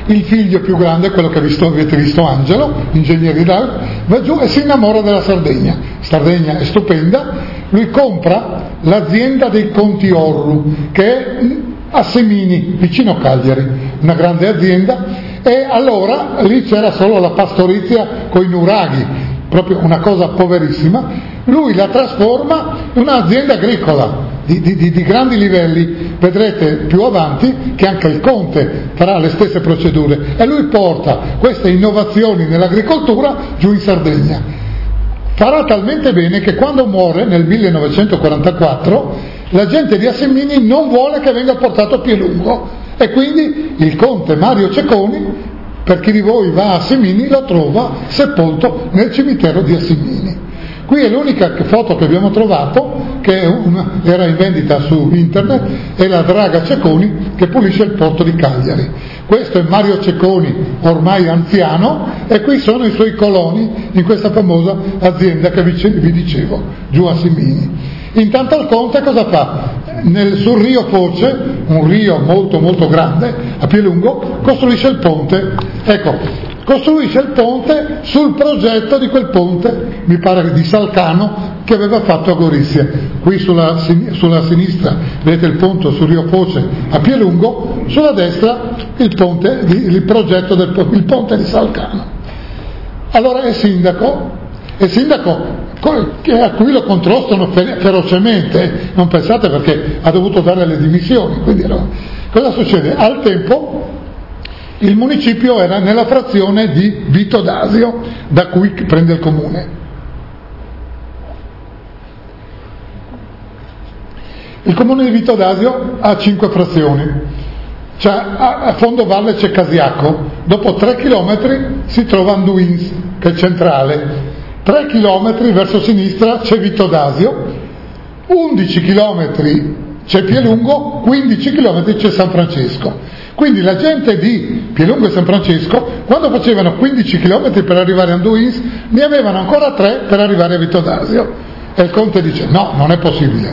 il figlio più grande, quello che visto, avete visto, Angelo, ingegnere idraulico, va giù e si innamora della Sardegna. Sardegna è stupenda, lui compra l'azienda dei Conti Orru, che è a Semini, vicino a Cagliari, una grande azienda, e allora lì c'era solo la pastorizia con i nuraghi, proprio una cosa poverissima. Lui la trasforma in un'azienda agricola di, di, di grandi livelli. Vedrete più avanti che anche il Conte farà le stesse procedure, e lui porta queste innovazioni nell'agricoltura giù in Sardegna. Farà talmente bene che quando muore nel millenovecentoquarantaquattro la gente di Assemini non vuole che venga portato a Pielungo, e quindi il conte Mario Cecconi, per chi di voi va a Assemini, lo trova sepolto nel cimitero di Assemini. Qui è l'unica foto che abbiamo trovato, che una, era in vendita su internet, è la Draga Cecconi che pulisce il porto di Cagliari. Questo è Mario Cecconi, ormai anziano, e qui sono i suoi coloni in questa famosa azienda che vi dicevo, giù a Semini. Intanto il conte cosa fa? Nel, sul Rio Foce, un rio molto molto grande, a Pielungo, costruisce il ponte. Ecco, costruisce il ponte sul progetto di quel ponte, mi pare di Salcano, che aveva fatto a Gorizia. Qui sulla, sulla sinistra vedete il ponte sul Rio Foce a Pielungo, sulla destra il ponte, il progetto del il ponte di Salcano. Allora è sindaco, è sindaco a cui lo contrastano ferocemente, non pensate, perché ha dovuto dare le dimissioni. Quindi no. Cosa succede? Al tempo il municipio era nella frazione di Vito d'Asio, da cui prende il comune. Il comune di Vito d'Asio ha cinque frazioni, cioè a fondo valle c'è Casiacco, dopo tre chilometri si trova Anduins, che è centrale, tre chilometri verso sinistra c'è Vito d'Asio, undici chilometri c'è Pielungo, quindici chilometri c'è San Francesco. Quindi la gente di Pielungo e San Francesco, quando facevano quindici chilometri per arrivare a Anduins, ne avevano ancora tre per arrivare a Vito d'Asio. E il conte dice: no, non è possibile,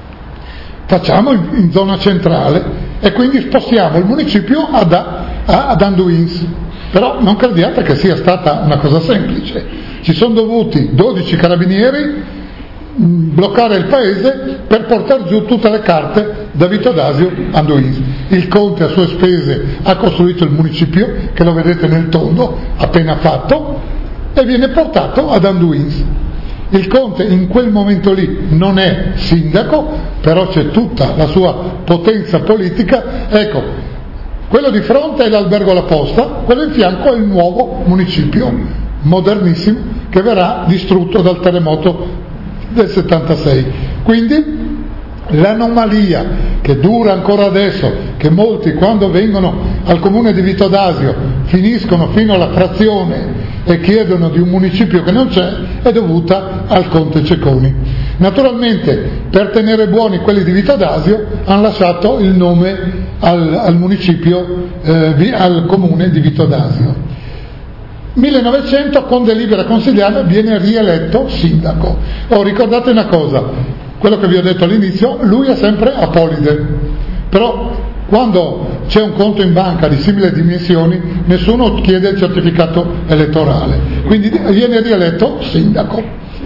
facciamo in, in zona centrale, e quindi spostiamo il municipio ad, ad Anduins. Però non crediate che sia stata una cosa semplice. Ci sono dovuti dodici carabinieri bloccare il paese per portare giù tutte le carte da Vito d'Asio a Anduins. Il conte a sue spese ha costruito il municipio, che lo vedete nel tondo appena fatto, e viene portato ad Anduins. Il conte in quel momento lì non è sindaco, però c'è tutta la sua potenza politica. Ecco, quello di fronte è l'albergo La Posta, quello in fianco è il nuovo municipio modernissimo che verrà distrutto dal terremoto del settantasei. Quindi l'anomalia che dura ancora adesso, che molti quando vengono al comune di Vito d'Asio finiscono fino alla frazione e chiedono di un municipio che non c'è, è dovuta al conte Cecconi. Naturalmente, per tenere buoni quelli di Vito d'Asio, hanno lasciato il nome al, al municipio, eh, al comune di Vito d'Asio. millenovecento, con delibera consiliare, viene rieletto sindaco. Oh, ricordate una cosa, quello che vi ho detto all'inizio, lui è sempre apolide, però quando c'è un conto in banca di simili dimensioni nessuno chiede il certificato elettorale, quindi viene rieletto sindaco.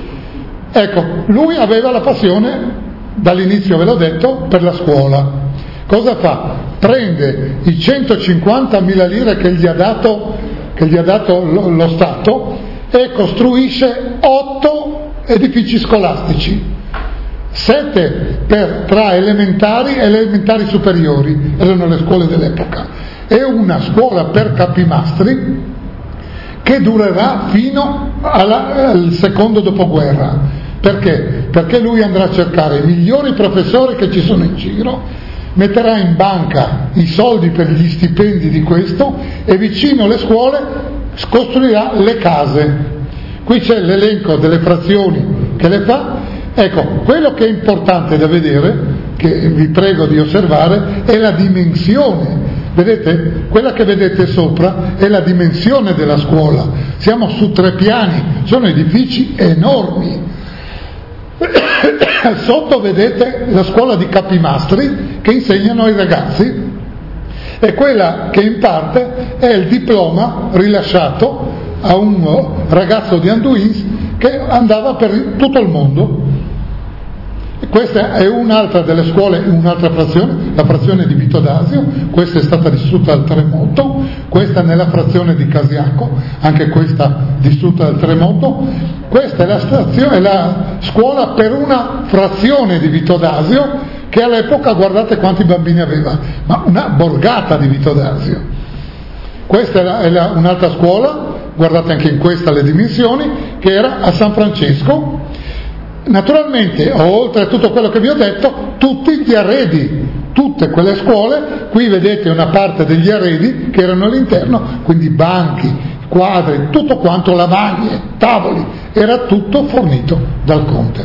Ecco, lui aveva la passione, dall'inizio ve l'ho detto, per la scuola. Cosa fa? Prende i centocinquantamila lire che gli ha dato che gli ha dato lo, lo Stato, e costruisce otto edifici scolastici, sette per, tra elementari e elementari superiori, erano le scuole dell'epoca, e una scuola per capimastri che durerà fino alla, al secondo dopoguerra. Perché? Perché lui andrà a cercare i migliori professori che ci sono in giro, metterà in banca i soldi per gli stipendi di questo, e vicino alle scuole costruirà le case. Qui c'è l'elenco delle frazioni che le fa. Ecco, quello che è importante da vedere, che vi prego di osservare, è la dimensione. Vedete? Quella che vedete sopra è la dimensione della scuola. Siamo su tre piani, sono edifici enormi. Sotto vedete la scuola di capimastri che insegnano ai ragazzi, e quella che in parte è il diploma rilasciato a un ragazzo di Anduins che andava per tutto il mondo. Questa è un'altra delle scuole, un'altra frazione, la frazione di Vito d'Asio, questa è stata distrutta dal terremoto, questa nella frazione di Casiaco, anche questa distrutta dal terremoto, questa è la, stazione, è la scuola per una frazione di Vito d'Asio che all'epoca, guardate quanti bambini aveva, ma una borgata di Vito d'Asio. Questa è, la, è la, un'altra scuola, guardate anche in questa le dimensioni, che era a San Francesco. Naturalmente, oltre a tutto quello che vi ho detto, tutti gli arredi, tutte quelle scuole, qui vedete una parte degli arredi che erano all'interno, quindi banchi, quadri, tutto quanto, lavagne, tavoli, era tutto fornito dal conte.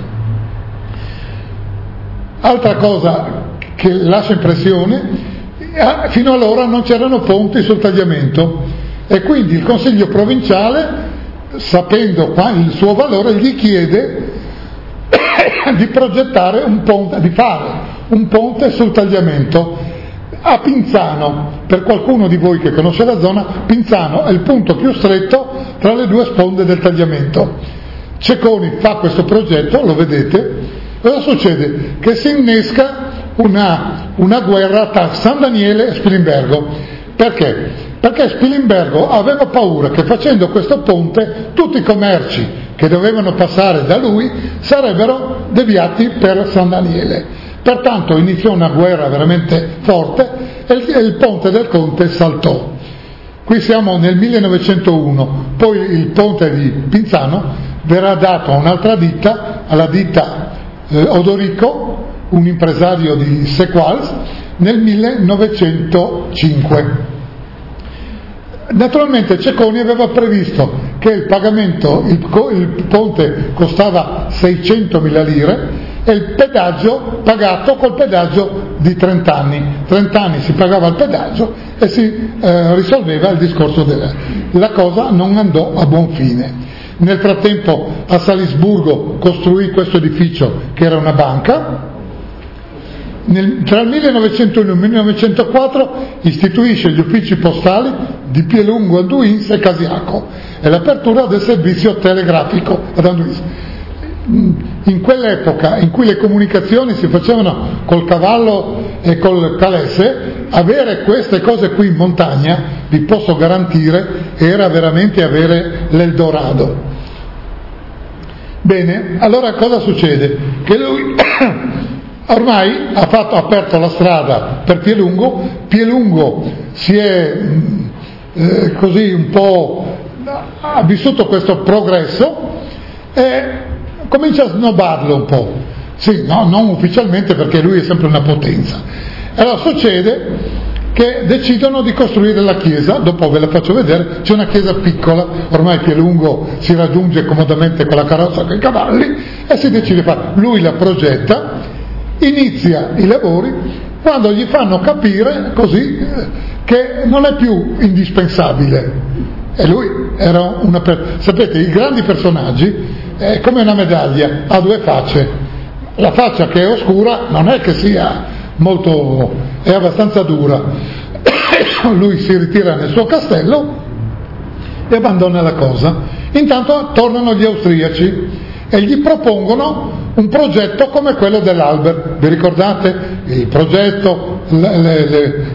Altra cosa che lascia impressione, fino allora non c'erano ponti sul tagliamento e quindi il Consiglio provinciale, sapendo il suo valore, gli chiede di progettare un ponte, di fare un ponte sul tagliamento a Pinzano. Per qualcuno di voi che conosce la zona, Pinzano è il punto più stretto tra le due sponde del tagliamento. Cecconi fa questo progetto, lo vedete. Cosa succede? Che si innesca una, una guerra tra San Daniele e Spilimbergo. Perché? Perché Spilimbergo aveva paura che facendo questo ponte tutti i commerci che dovevano passare da lui sarebbero deviati per San Daniele. Pertanto iniziò una guerra veramente forte e il, e il ponte del conte saltò. Qui siamo nel millenovecentouno, poi il ponte di Pinzano verrà dato a un'altra ditta, alla ditta eh, Odorico, un impresario di Sequals, nel millenovecentocinque. Naturalmente Cecconi aveva previsto che il pagamento, il, il ponte costava seicentomila lire e il pedaggio pagato col pedaggio di trenta anni. trenta anni si pagava il pedaggio e si eh, risolveva il discorso della... La cosa non andò a buon fine. Nel frattempo a Salisburgo costruì questo edificio che era una banca. Nel, tra il millenovecentouno e il millenovecentoquattro istituisce gli uffici postali di Pielungo, Anduins e Casiaco e l'apertura del servizio telegrafico ad Anduins. In quell'epoca in cui le comunicazioni si facevano col cavallo e col calesse, avere queste cose qui in montagna, vi posso garantire, era veramente avere l'Eldorado. Bene, allora cosa succede? Che lui ormai ha, fatto, ha aperto la strada per Pielungo, Pielungo si è eh, così un po', ha vissuto questo progresso e comincia a snobbarlo un po', sì, no, non ufficialmente perché lui è sempre una potenza. Allora succede che decidono di costruire la chiesa, dopo ve la faccio vedere, c'è una chiesa piccola, ormai Pielungo si raggiunge comodamente con la carrozza con i cavalli e si decide di fare, lui la progetta, inizia i lavori, quando gli fanno capire così che non è più indispensabile. E lui era una per... sapete, i grandi personaggi è come una medaglia, ha due facce. La faccia che è oscura non è che sia molto, è abbastanza dura. Lui si ritira nel suo castello e abbandona la cosa. Intanto tornano gli austriaci e gli propongono un progetto come quello dell'Alber. Vi ricordate? Il progetto, le, le, le,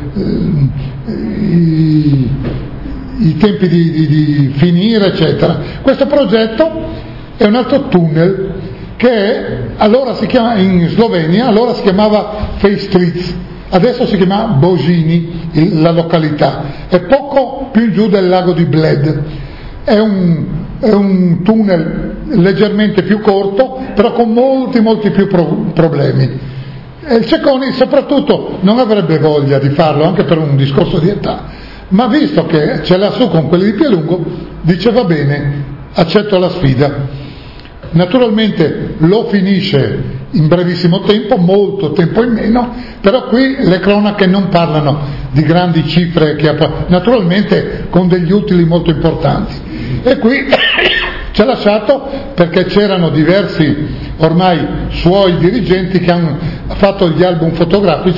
i, i tempi di, di, di finire, eccetera. Questo progetto è un altro tunnel che allora si chiama, in Slovenia, allora si chiamava Fejstric, adesso si chiama Bogini, il, la località, è poco più in giù del lago di Bled. È un, è un tunnel leggermente più corto, però con molti, molti più pro, problemi. E il Cecconi soprattutto non avrebbe voglia di farlo, anche per un discorso di età, ma visto che ce l'ha su con quelli di Pielungo, dice va bene, accetto la sfida. Naturalmente lo finisce in brevissimo tempo, molto tempo in meno, però qui le cronache non parlano di grandi cifre, che naturalmente con degli utili molto importanti. E qui ci ha lasciato perché c'erano diversi ormai suoi dirigenti che hanno fatto gli album fotografici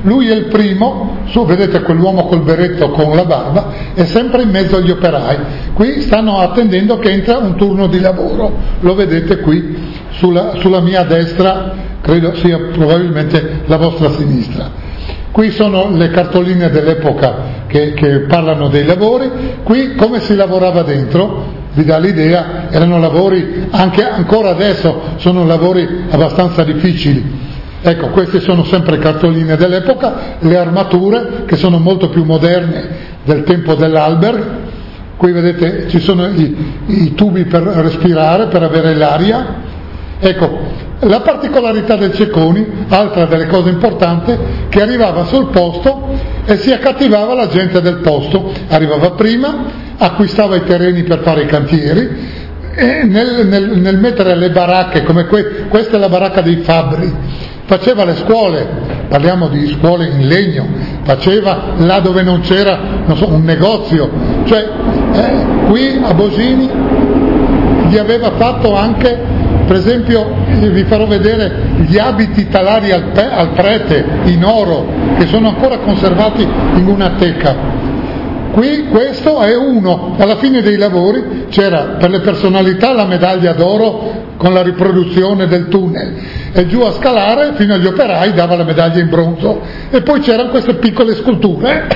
lui è il primo, su, vedete quell'uomo col berretto con la barba, è sempre in mezzo agli operai. Qui stanno attendendo che entra un turno di lavoro, lo vedete qui sulla, sulla mia destra, credo sia probabilmente la vostra sinistra. Qui sono le cartoline dell'epoca che, che parlano dei lavori. Qui come si lavorava dentro, vi dà l'idea, erano lavori, anche ancora adesso sono lavori abbastanza difficili. Ecco, queste sono sempre cartoline dell'epoca, le armature che sono molto più moderne del tempo dell'Alberg. Qui vedete ci sono i, i tubi per respirare, per avere l'aria. Ecco, la particolarità del Cecconi, altra delle cose importanti, che arrivava sul posto e si accattivava la gente del posto, arrivava prima, acquistava i terreni per fare i cantieri e nel, nel, nel mettere le baracche, come que, questa è la baracca dei fabbri, faceva le scuole, parliamo di scuole in legno, faceva là dove non c'era, non so, un negozio, cioè eh, qui a Bosini gli aveva fatto anche, per esempio, vi farò vedere gli abiti talari al, pe- al prete in oro che sono ancora conservati in una teca. Qui questo è uno, alla fine dei lavori c'era per le personalità la medaglia d'oro con la riproduzione del tunnel e giù a scalare fino agli operai dava la medaglia in bronzo e poi c'erano queste piccole sculture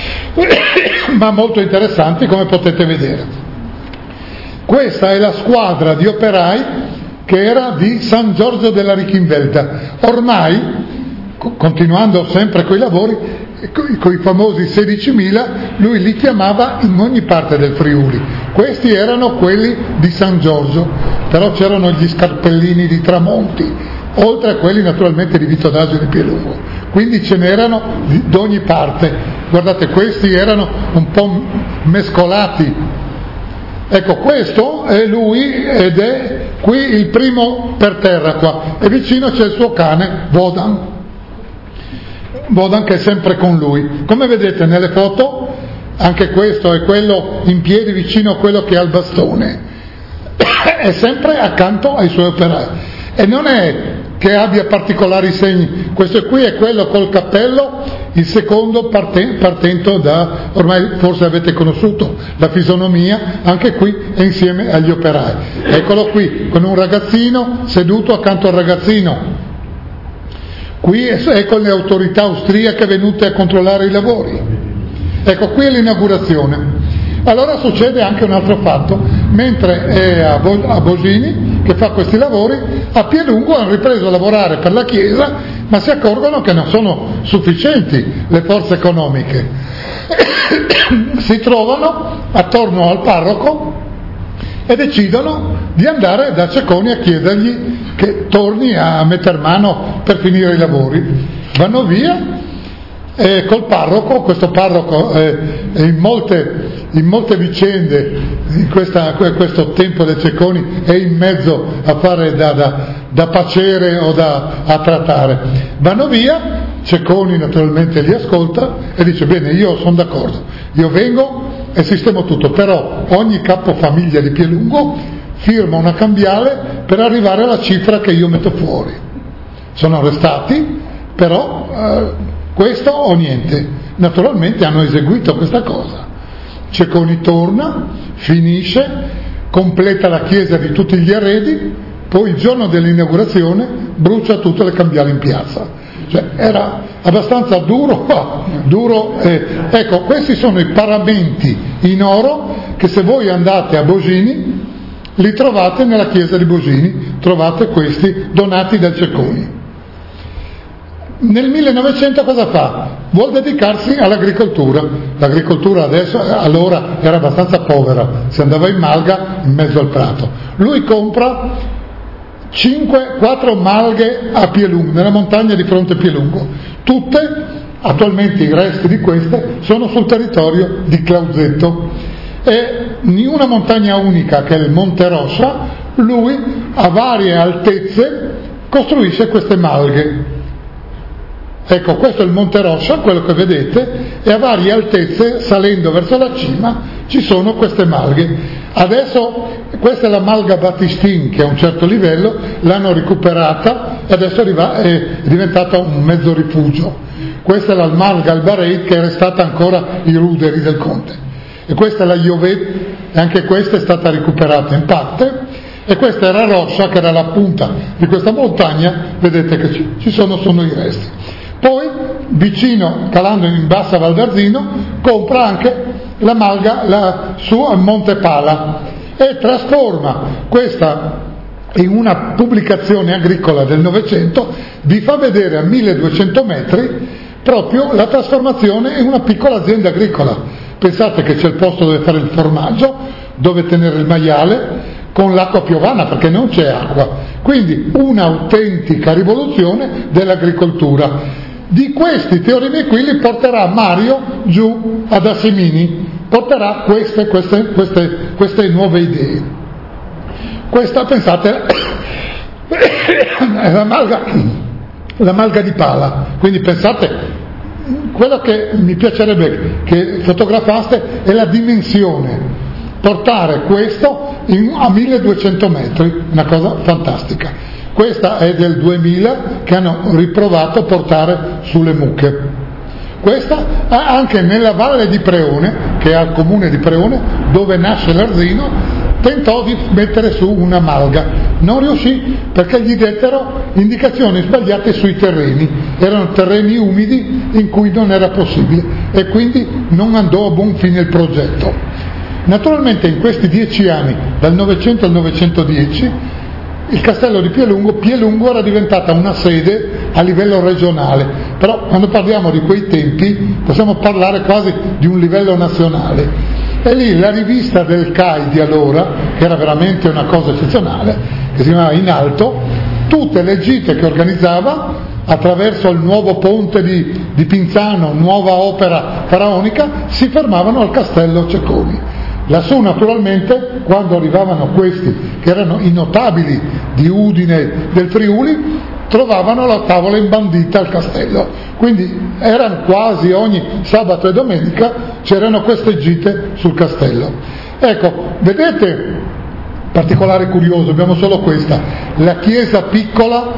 ma molto interessanti, come potete vedere. Questa è la squadra di operai che era di San Giorgio della Richinvelta. Ormai, continuando sempre coi lavori, con i famosi sedicimila, lui li chiamava in ogni parte del Friuli. Questi erano quelli di San Giorgio, però c'erano gli scarpellini di Tramonti, oltre a quelli naturalmente di Vito d'Asio e di Pielungo. Quindi ce n'erano di ogni parte. Guardate, questi erano un po' mescolati. Ecco, questo è lui ed è qui il primo per terra qua, e vicino c'è il suo cane, Wodan. Wodan che è sempre con lui. Come vedete nelle foto, anche questo è quello in piedi vicino a quello che ha il bastone. È sempre accanto ai suoi operai. E non è che abbia particolari segni, questo qui è quello col cappello, il secondo parten- partendo da, ormai forse avete conosciuto la fisonomia, anche qui è insieme agli operai. Eccolo qui con un ragazzino seduto accanto al ragazzino, qui è, è con le autorità austriache venute a controllare i lavori. Ecco, qui è l'inaugurazione. Allora succede anche un altro fatto, mentre è a, Bo- a Bosini che fa questi lavori, a Pielungo hanno ripreso a lavorare per la Chiesa, ma si accorgono che non sono sufficienti le forze economiche. Si trovano attorno al parroco e decidono di andare da Cecconi a chiedergli che torni a metter mano per finire i lavori. Vanno via e col parroco, questo parroco eh, in, molte, in molte vicende in questa, questo tempo dei Cecconi è in mezzo a fare da, da, da pacere o da a trattare. Vanno via, Cecconi naturalmente li ascolta e dice: bene, io sono d'accordo, io vengo e sistemo tutto, però ogni capofamiglia di Pielungo firma una cambiale per arrivare alla cifra che io metto fuori. Sono arrestati, però eh, questo o niente. Naturalmente hanno eseguito questa cosa. Cecconi torna, finisce, completa la chiesa di tutti gli arredi, poi il giorno dell'inaugurazione brucia tutte le cambiali in piazza. Cioè, era abbastanza duro, duro eh. Ecco, questi sono i paramenti in oro che se voi andate a Bosini li trovate nella chiesa di Bosini, trovate questi donati da Cecconi. Nel millenovecento cosa fa? Vuol dedicarsi all'agricoltura. L'agricoltura adesso, allora, era abbastanza povera, si andava in malga in mezzo al prato. Lui compra cinque quattro malghe a Pielungo, nella montagna di fronte a Pielungo. Tutte, attualmente i resti di queste, sono sul territorio di Clausetto. E in una montagna unica, che è il Monte Rossa, lui a varie altezze costruisce queste malghe. Ecco, questo è il Monte Rossa, quello che vedete, e a varie altezze, salendo verso la cima, ci sono queste malghe. Adesso, questa è la malga Battistin, che a un certo livello l'hanno recuperata e adesso è diventata un mezzo rifugio. questa è l'Almarga Albareit, che è restata ancora i ruderi del conte, e questa è la Iovet, e anche questa è stata recuperata in parte, e questa era Rossa, che era la punta di questa montagna, vedete che ci, ci sono, sono i resti. Poi vicino, calando in bassa Val d'Arzino, compra anche la Malga la, su a Monte Pala e trasforma questa in una pubblicazione agricola del Novecento, vi fa vedere a milleduecento metri proprio la trasformazione in una piccola azienda agricola. Pensate che c'è il posto dove fare il formaggio, dove tenere il maiale, con l'acqua piovana, perché non c'è acqua. Quindi un'autentica rivoluzione dell'agricoltura. Di questi teoremi qui li porterà Mario giù ad Assemini, porterà queste, queste, queste, queste nuove idee. Questa, pensate, è la malga, la malga di Pala, quindi pensate, quello che mi piacerebbe che fotografaste è la dimensione, portare questo in, a milleduecento metri, una cosa fantastica. Questa è del duemila, che hanno riprovato a portare sulle mucche. Questa anche nella valle di Preone, che è al comune di Preone, dove nasce l'Arzino, tentò di mettere su una malga, non riuscì perché gli dettero indicazioni sbagliate sui terreni, erano terreni umidi in cui non era possibile e quindi non andò a buon fine il progetto. Naturalmente in questi dieci anni, dal Novecento al Novecentodieci, il castello di Pielungo, Pielungo era diventata una sede a livello regionale, però quando parliamo di quei tempi possiamo parlare quasi di un livello nazionale. E lì la rivista del C A I di allora, che era veramente una cosa eccezionale, che si chiamava In Alto, tutte le gite che organizzava attraverso il nuovo ponte di, di Pinzano, nuova opera faraonica, si fermavano al castello Cecconi. Lassù naturalmente, quando arrivavano questi, che erano i notabili di Udine, del Friuli, trovavano la tavola imbandita al castello, quindi erano quasi ogni sabato e domenica c'erano queste gite sul castello. Ecco, vedete, particolare curioso, abbiamo solo questa, la chiesa piccola,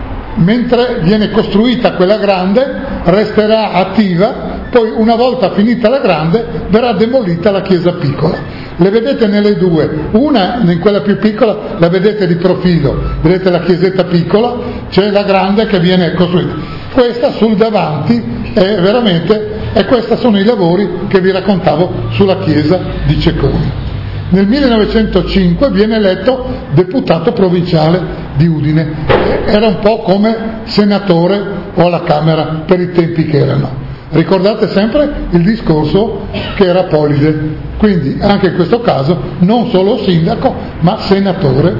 mentre viene costruita quella grande, resterà attiva, poi una volta finita la grande verrà demolita la chiesa piccola. Le vedete nelle due, una in quella più piccola la vedete di profilo, vedete la chiesetta piccola, c'è la grande che viene costruita. Questa sul davanti è veramente, e questi sono i lavori che vi raccontavo sulla chiesa di Cecconi. Nel millenovecentocinque viene eletto deputato provinciale di Udine, era un po' come senatore o alla Camera per i tempi che erano. Ricordate sempre il discorso che era Polide, quindi anche in questo caso non solo sindaco ma senatore.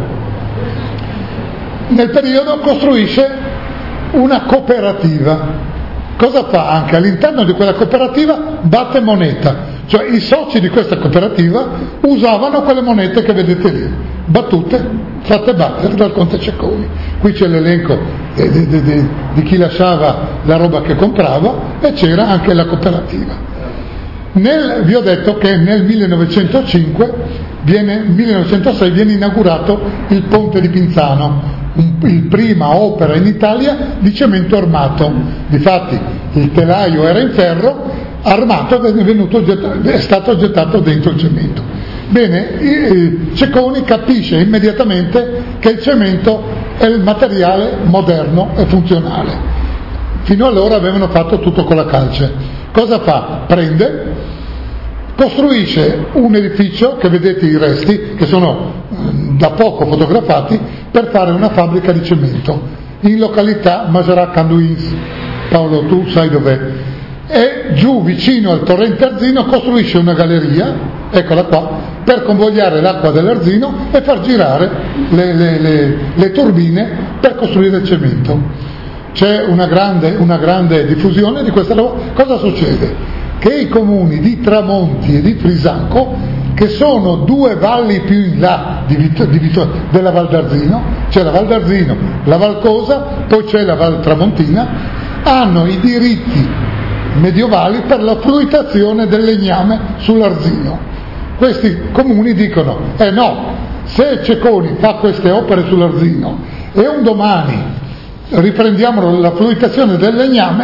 Nel periodo costruisce una cooperativa. Cosa fa anche? All'interno di quella cooperativa batte moneta, cioè i soci di questa cooperativa usavano quelle monete che vedete lì, battute, fatte battere dal conte Cecconi. Qui c'è l'elenco di, di, di, di chi lasciava la roba che comprava e c'era anche la cooperativa. Nel, vi ho detto che nel millenovecentocinque, viene, millenovecentosei viene inaugurato il ponte di Pinzano, un, il prima opera in Italia di cemento armato. Difatti il telaio era in ferro, armato ed è, venuto, è stato gettato dentro il cemento. Bene, Cecconi capisce immediatamente che il cemento è il materiale moderno e funzionale. Fino allora avevano fatto tutto con la calce. Cosa fa? Prende, costruisce un edificio, che vedete i resti, che sono da poco fotografati, per fare una fabbrica di cemento in località Majorac-Canduins. Paolo, tu sai dov'è. E giù vicino al torrente Arzino costruisce una galleria, eccola qua, per convogliare l'acqua dell'Arzino e far girare le, le, le, le turbine per costruire il cemento. C'è una grande, una grande diffusione di questa roba. Cosa succede? Che i comuni di Tramonti e di Frisanco, che sono due valli più in là di Vito, di Vito, della Val d'Arzino, c'è la Val d'Arzino, la Val Cosa, poi c'è la Val Tramontina, hanno i diritti medievali per la fluitazione del legname sull'Arzino. Questi comuni dicono, eh no, se Cecconi fa queste opere sull'Arzino e un domani riprendiamo la fluitazione del legname,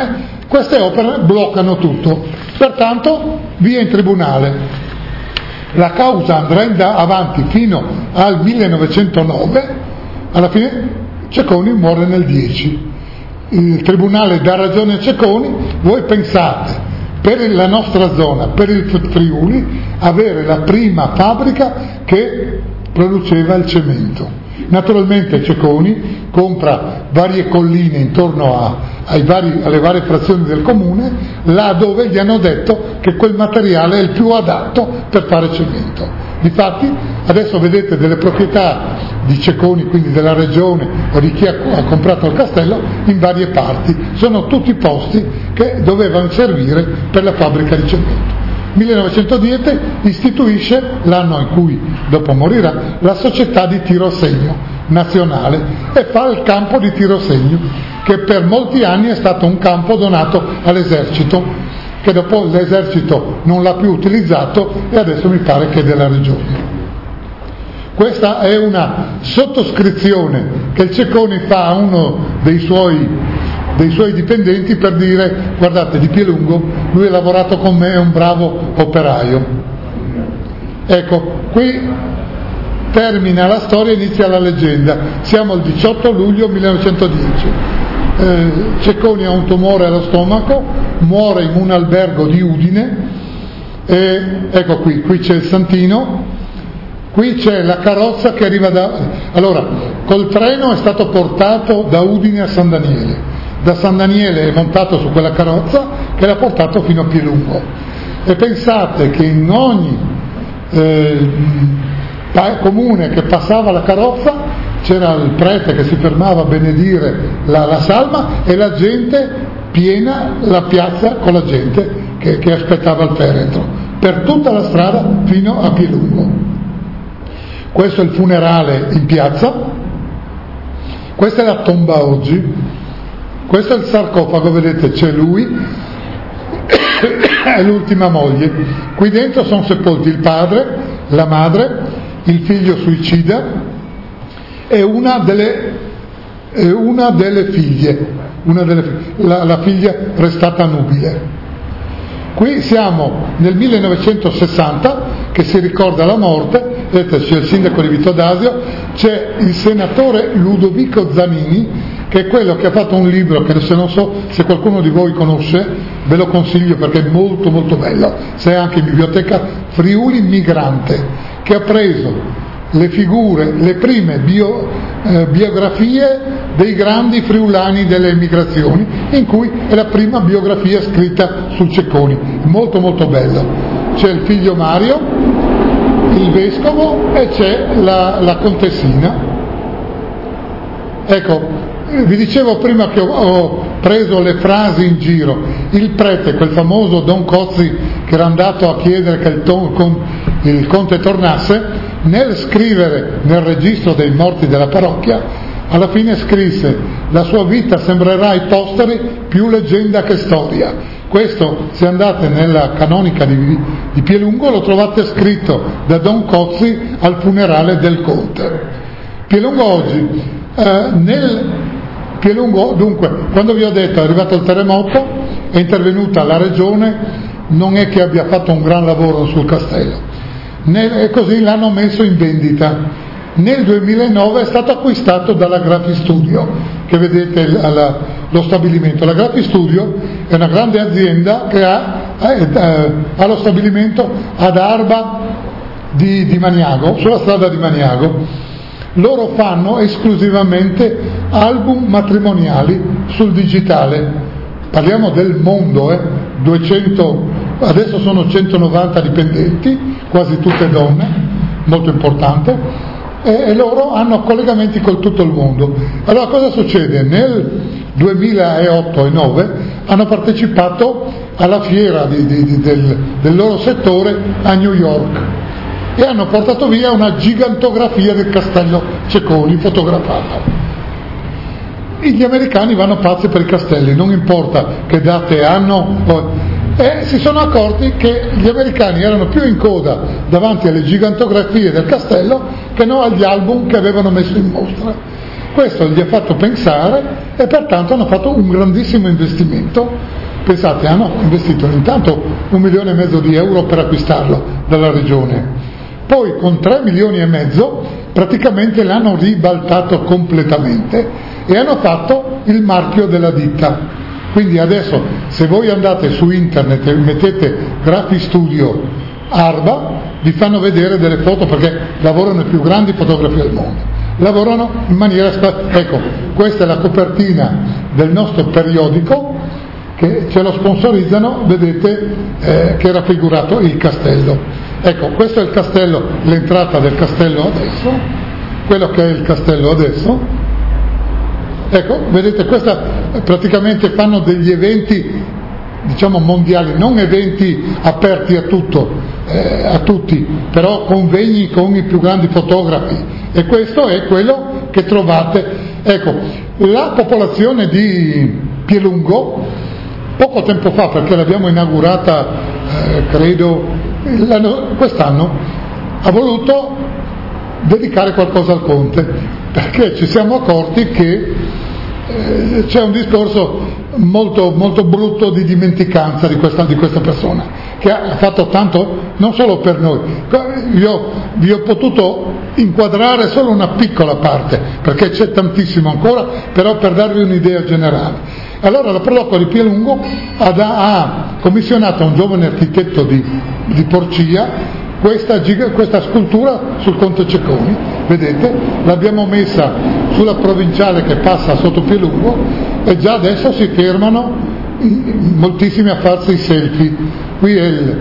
Queste opere bloccano tutto, pertanto via in tribunale. La causa andrà avanti fino al millenovecentonove, alla fine Cecconi muore nel dieci. Il tribunale dà ragione a Cecconi. Voi pensate, per la nostra zona, per il Friuli, avere la prima fabbrica che produceva il cemento. Naturalmente Cecconi compra varie colline intorno a, ai vari, alle varie frazioni del comune, là dove gli hanno detto che quel materiale è il più adatto per fare cemento. Difatti adesso vedete delle proprietà di Cecconi, quindi della regione o di chi ha, ha comprato il castello, in varie parti. Sono tutti posti che dovevano servire per la fabbrica di cemento. millenovecentodieci istituisce, l'anno in cui dopo morirà, la società di tiro a segno nazionale e fa il campo di tiro a segno, che per molti anni è stato un campo donato all'esercito, che dopo l'esercito non l'ha più utilizzato e adesso mi pare che è della regione. Questa è una sottoscrizione che il Cecconi fa a uno dei suoi dei suoi dipendenti per dire: guardate, Di Pielungo, lui ha lavorato con me, è un bravo operaio. Ecco, qui termina la storia, inizia la leggenda. Siamo al diciotto luglio millenovecentodieci. Eh, Cecconi ha un tumore allo stomaco, muore in un albergo di Udine e ecco qui, qui c'è il santino, qui c'è la carrozza che arriva da... Allora, col treno è stato portato da Udine a San Daniele. Da San Daniele è montato su quella carrozza che l'ha portato fino a Pielungo. E pensate che in ogni eh, comune che passava la carrozza c'era il prete che si fermava a benedire la, la salma e la gente, piena la piazza con la gente che, che aspettava il feretro, per tutta la strada fino a Pielungo. Questo è il funerale in piazza, questa è la tomba oggi. Questo è il sarcofago, vedete, c'è lui e l'ultima moglie. Qui dentro sono sepolti il padre, la madre, il figlio suicida e una delle, e una delle figlie, una delle, la, la figlia restata nubile. Qui siamo nel millenovecentosessanta, che si ricorda la morte, vedete, c'è il sindaco di Vittodadio, c'è il senatore Ludovico Zanini, che è quello che ha fatto un libro che se non so se qualcuno di voi conosce, ve lo consiglio perché è molto molto bello, se è anche in biblioteca, Friuli Migrante, che ha preso le figure, le prime bio, eh, biografie dei grandi friulani delle emigrazioni, in cui è la prima biografia scritta su Cecconi, molto molto bello. C'è il figlio Mario, il vescovo e c'è la, la contessina. Ecco, vi dicevo prima che ho, ho preso le frasi in giro. Il prete, quel famoso Don Cozzi che era andato a chiedere che il, ton, con, il conte tornasse, nel scrivere nel registro dei morti della parrocchia, alla fine scrisse: la sua vita sembrerà ai posteri più leggenda che storia. Questo, se andate nella canonica di, di Pielungo, lo trovate scritto da Don Cozzi al funerale del conte. Pielungo oggi, eh, nel Pielungo, dunque, quando vi ho detto è arrivato il terremoto, è intervenuta la regione, non è che abbia fatto un gran lavoro sul castello, e così l'hanno messo in vendita. Nel duemilanove è stato acquistato dalla Grafi Studio, che vedete alla, lo stabilimento. La Grafi Studio è una grande azienda che ha, eh, eh, ha lo stabilimento ad Arba di, di Maniago, sulla strada di Maniago. Loro fanno esclusivamente album matrimoniali sul digitale. Parliamo del mondo, eh? duecento, adesso sono centonovanta dipendenti, quasi tutte donne, molto importante, e, e loro hanno collegamenti con tutto il mondo. Allora cosa succede? Nel duemilaotto e nove hanno partecipato alla fiera di, di, di, del, del loro settore a New York e hanno portato via una gigantografia del castello Cecconi fotografata. Gli americani vanno pazzi per i castelli, non importa che date hanno, e si sono accorti che gli americani erano più in coda davanti alle gigantografie del castello che non agli album che avevano messo in mostra. Questo gli ha fatto pensare e pertanto hanno fatto un grandissimo investimento pensate, hanno investito intanto un milione e mezzo di euro per acquistarlo dalla regione, poi con tre milioni e mezzo praticamente l'hanno ribaltato completamente e hanno fatto il marchio della ditta. Quindi adesso se voi andate su internet e mettete Graphic Studio Arba, vi fanno vedere delle foto, perché lavorano i più grandi fotografi del mondo, lavorano in maniera spa- ecco, questa è la copertina del nostro periodico che ce lo sponsorizzano, vedete eh, che è raffigurato il castello. Ecco, questo è il castello, l'entrata del castello adesso, quello che è il castello adesso. Ecco, vedete, questa praticamente fanno degli eventi, diciamo, mondiali, non eventi aperti a tutto, eh, a tutti, però convegni con i più grandi fotografi, e questo è quello che trovate. Ecco, la popolazione di Pielungo, poco tempo fa, perché l'abbiamo inaugurata, eh, credo, quest'anno, ha voluto dedicare qualcosa al Conte, perché ci siamo accorti che eh, c'è un discorso molto, molto brutto di dimenticanza di questa, di questa persona, che ha fatto tanto non solo per noi. Io vi ho potuto inquadrare solo una piccola parte, perché c'è tantissimo ancora, però per darvi un'idea generale. Allora la Proloco di Pielungo ha, ha commissionato a un giovane architetto di, di Porcia questa, questa scultura sul Conte Cecconi, vedete, l'abbiamo messa sulla provinciale che passa sotto Pielungo e già adesso si fermano moltissimi a farsi i selfie. Qui è il,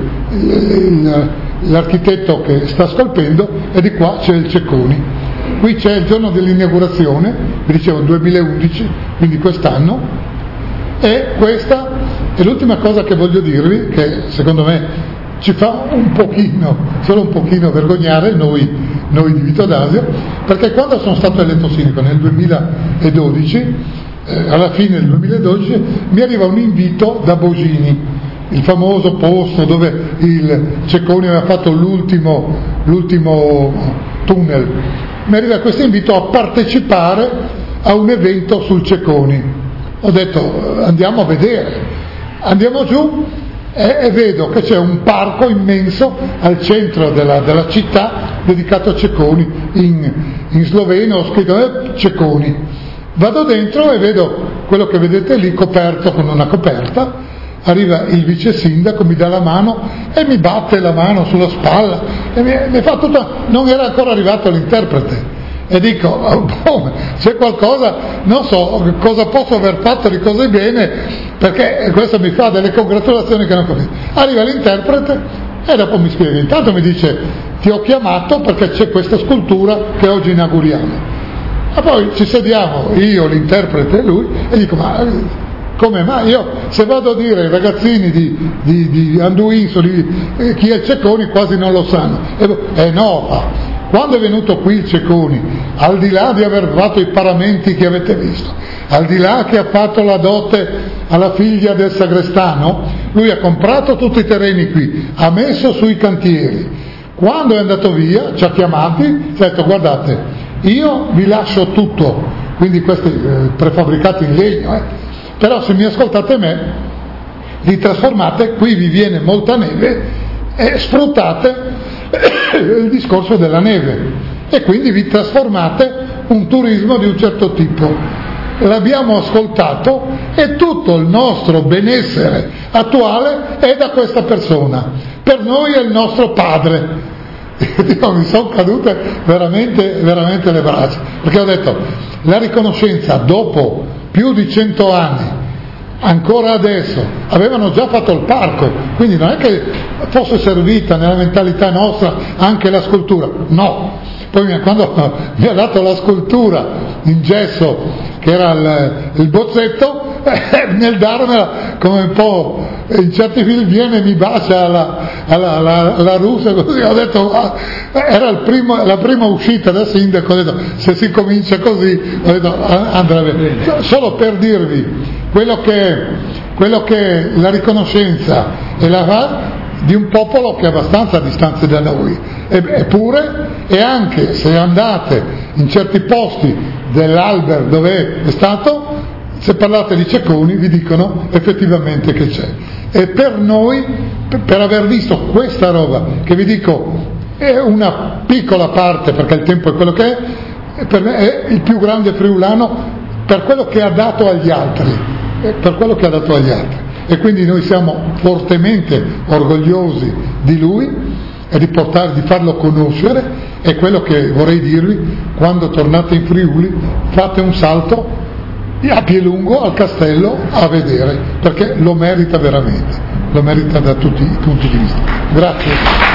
il, l'architetto che sta scolpendo e di qua c'è il Cecconi. Qui c'è il giorno dell'inaugurazione, vi dicevo duemilaundici, quindi quest'anno, e questa è l'ultima cosa che voglio dirvi, che secondo me ci fa un pochino, solo un pochino vergognare noi, noi di Vito D'Asio, perché quando sono stato eletto sindaco nel duemiladodici, eh, alla fine del duemiladodici, mi arriva un invito da Bosini, il famoso posto dove il Cecconi aveva fatto l'ultimo, l'ultimo tunnel. Mi arriva questo invito a partecipare a un evento sul Cecconi. Ho detto andiamo a vedere, andiamo giù e, e vedo che c'è un parco immenso al centro della, della città dedicato a Cecconi, in, in sloveno ho scritto eh, Cecconi. Vado dentro e vedo quello che vedete lì coperto con una coperta, arriva il vice sindaco, mi dà la mano e mi batte la mano sulla spalla e mi, mi fa tutta, non era ancora arrivato l'interprete. E dico, oh, boh, c'è qualcosa, non so cosa posso aver fatto di cose bene, perché questo mi fa delle congratulazioni che non capisco. Arriva l'interprete e dopo mi spiega, intanto mi dice ti ho chiamato perché c'è questa scultura che oggi inauguriamo. E poi ci sediamo, io, l'interprete e lui, e dico ma come mai? Io se vado a dire ai ragazzini di, di, di Anduinso di, eh, chi è il Cecconi quasi non lo sanno. E eh no, fa. Quando è venuto qui il Cecconi, al di là di aver fatto i paramenti che avete visto, al di là che ha fatto la dote alla figlia del sagrestano, lui ha comprato tutti i terreni qui, ha messo sui cantieri. Quando è andato via ci ha chiamati, ci ha detto guardate, io vi lascio tutto, quindi questi eh, prefabbricati in legno, eh, però se mi ascoltate me, li trasformate, qui vi viene molta neve e sfruttate il discorso della neve e quindi vi trasformate un turismo di un certo tipo. L'abbiamo ascoltato e tutto il nostro benessere attuale è da questa persona, per noi è il nostro padre. Io mi sono cadute veramente, veramente le braccia, perché ho detto la riconoscenza dopo più di cento anni, ancora adesso, avevano già fatto il parco, quindi non è che fosse servita nella mentalità nostra anche la scultura, no. Poi quando mi ha dato la scultura in gesso, che era il, il bozzetto, eh, nel darmela, come un po' in certi film viene e mi bacia alla, alla, alla, alla russa, così ho detto, ah, era il primo, la prima uscita da sindaco, ho detto, se si comincia così, ho detto, andrà bene. Solo per dirvi, quello che, quello che la riconoscenza e la di un popolo che è abbastanza a distanza da noi, eppure, e anche se andate in certi posti dell'Alber dove è stato, se parlate di Cecconi vi dicono effettivamente che c'è. E per noi, per aver visto questa roba, che vi dico è una piccola parte perché il tempo è quello che è, per me è il più grande friulano per quello che ha dato agli altri, per quello che ha dato agli altri. E quindi noi siamo fortemente orgogliosi di lui e di, portare, di farlo conoscere. E quello che vorrei dirvi: quando tornate in Friuli fate un salto a Pielungo al castello a vedere, perché lo merita veramente, lo merita da tutti i punti di vista. Grazie.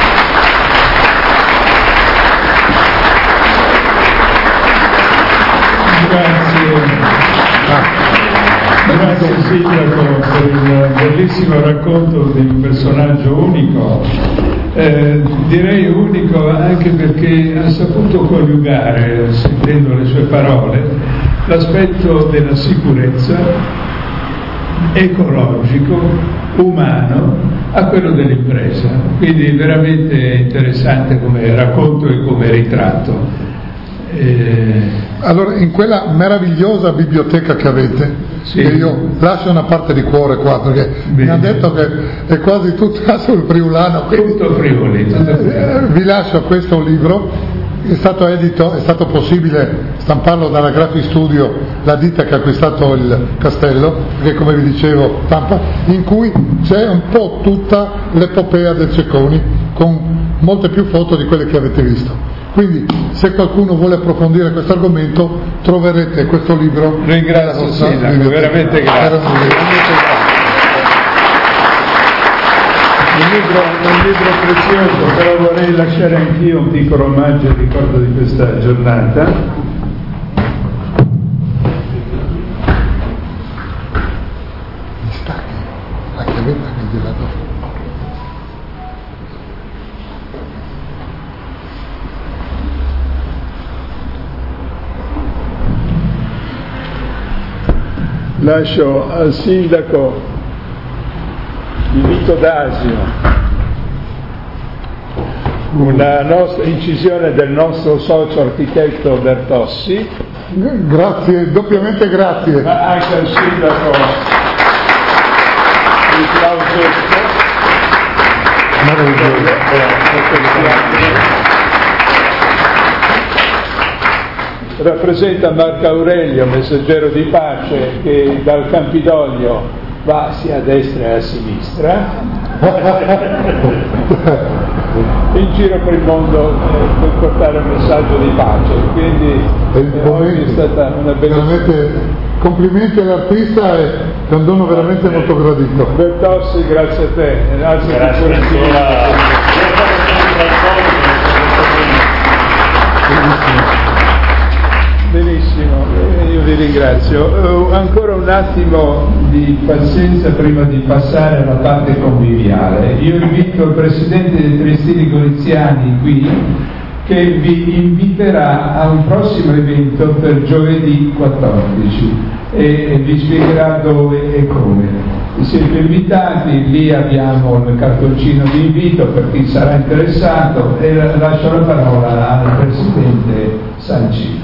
Grazie. Grazie Sindaco per il bellissimo racconto di un personaggio unico, eh, direi unico anche perché ha saputo coniugare, sentendo le sue parole, l'aspetto della sicurezza ecologico, umano, a quello dell'impresa. Quindi veramente interessante come racconto e come ritratto. Eh... Allora, in quella meravigliosa biblioteca che avete, sì, che io lascio una parte di cuore qua, perché bene, mi hanno detto che è quasi tutta sul friulano, quindi, tutto Friuli, tutto Friuli. Eh, vi lascio questo libro. È stato edito, è stato possibile stamparlo dalla Graphic Studio, la ditta che ha acquistato il castello, che come vi dicevo stampa, in cui c'è un po' tutta l'epopea del Cecconi, con molte più foto di quelle che avete visto. Quindi se qualcuno vuole approfondire questo argomento troverete questo libro. Ringrazio Sindaco, veramente grazie. Un libro, un libro prezioso, però vorrei lasciare anch'io un piccolo omaggio in ricordo di questa giornata. La chiavetta che gliela do. Lascio al Sindaco di Vito D'Asio una nostra incisione del nostro socio architetto Bertossi. Grazie, doppiamente grazie. Ma anche al Sindaco di Clausetto. Rappresenta Marco Aurelio, messaggero di pace, che dal Campidoglio va sia a destra che a sinistra in giro per il mondo eh, per portare un messaggio di pace. Quindi eh, oggi è stata una bellissima. Complimenti all'artista, è un dono veramente molto gradito. Bertossi, grazie a te. Grazie, grazie a te. Benissimo, io vi ringrazio. Uh, ancora un attimo di pazienza prima di passare alla parte conviviale. Io invito il Presidente dei Triestini Goriziani qui, che vi inviterà a un prossimo evento per giovedì quattordici e vi spiegherà dove e come. Siete invitati, lì abbiamo il cartoncino di invito per chi sarà interessato, e lascio la parola al Presidente Sancini.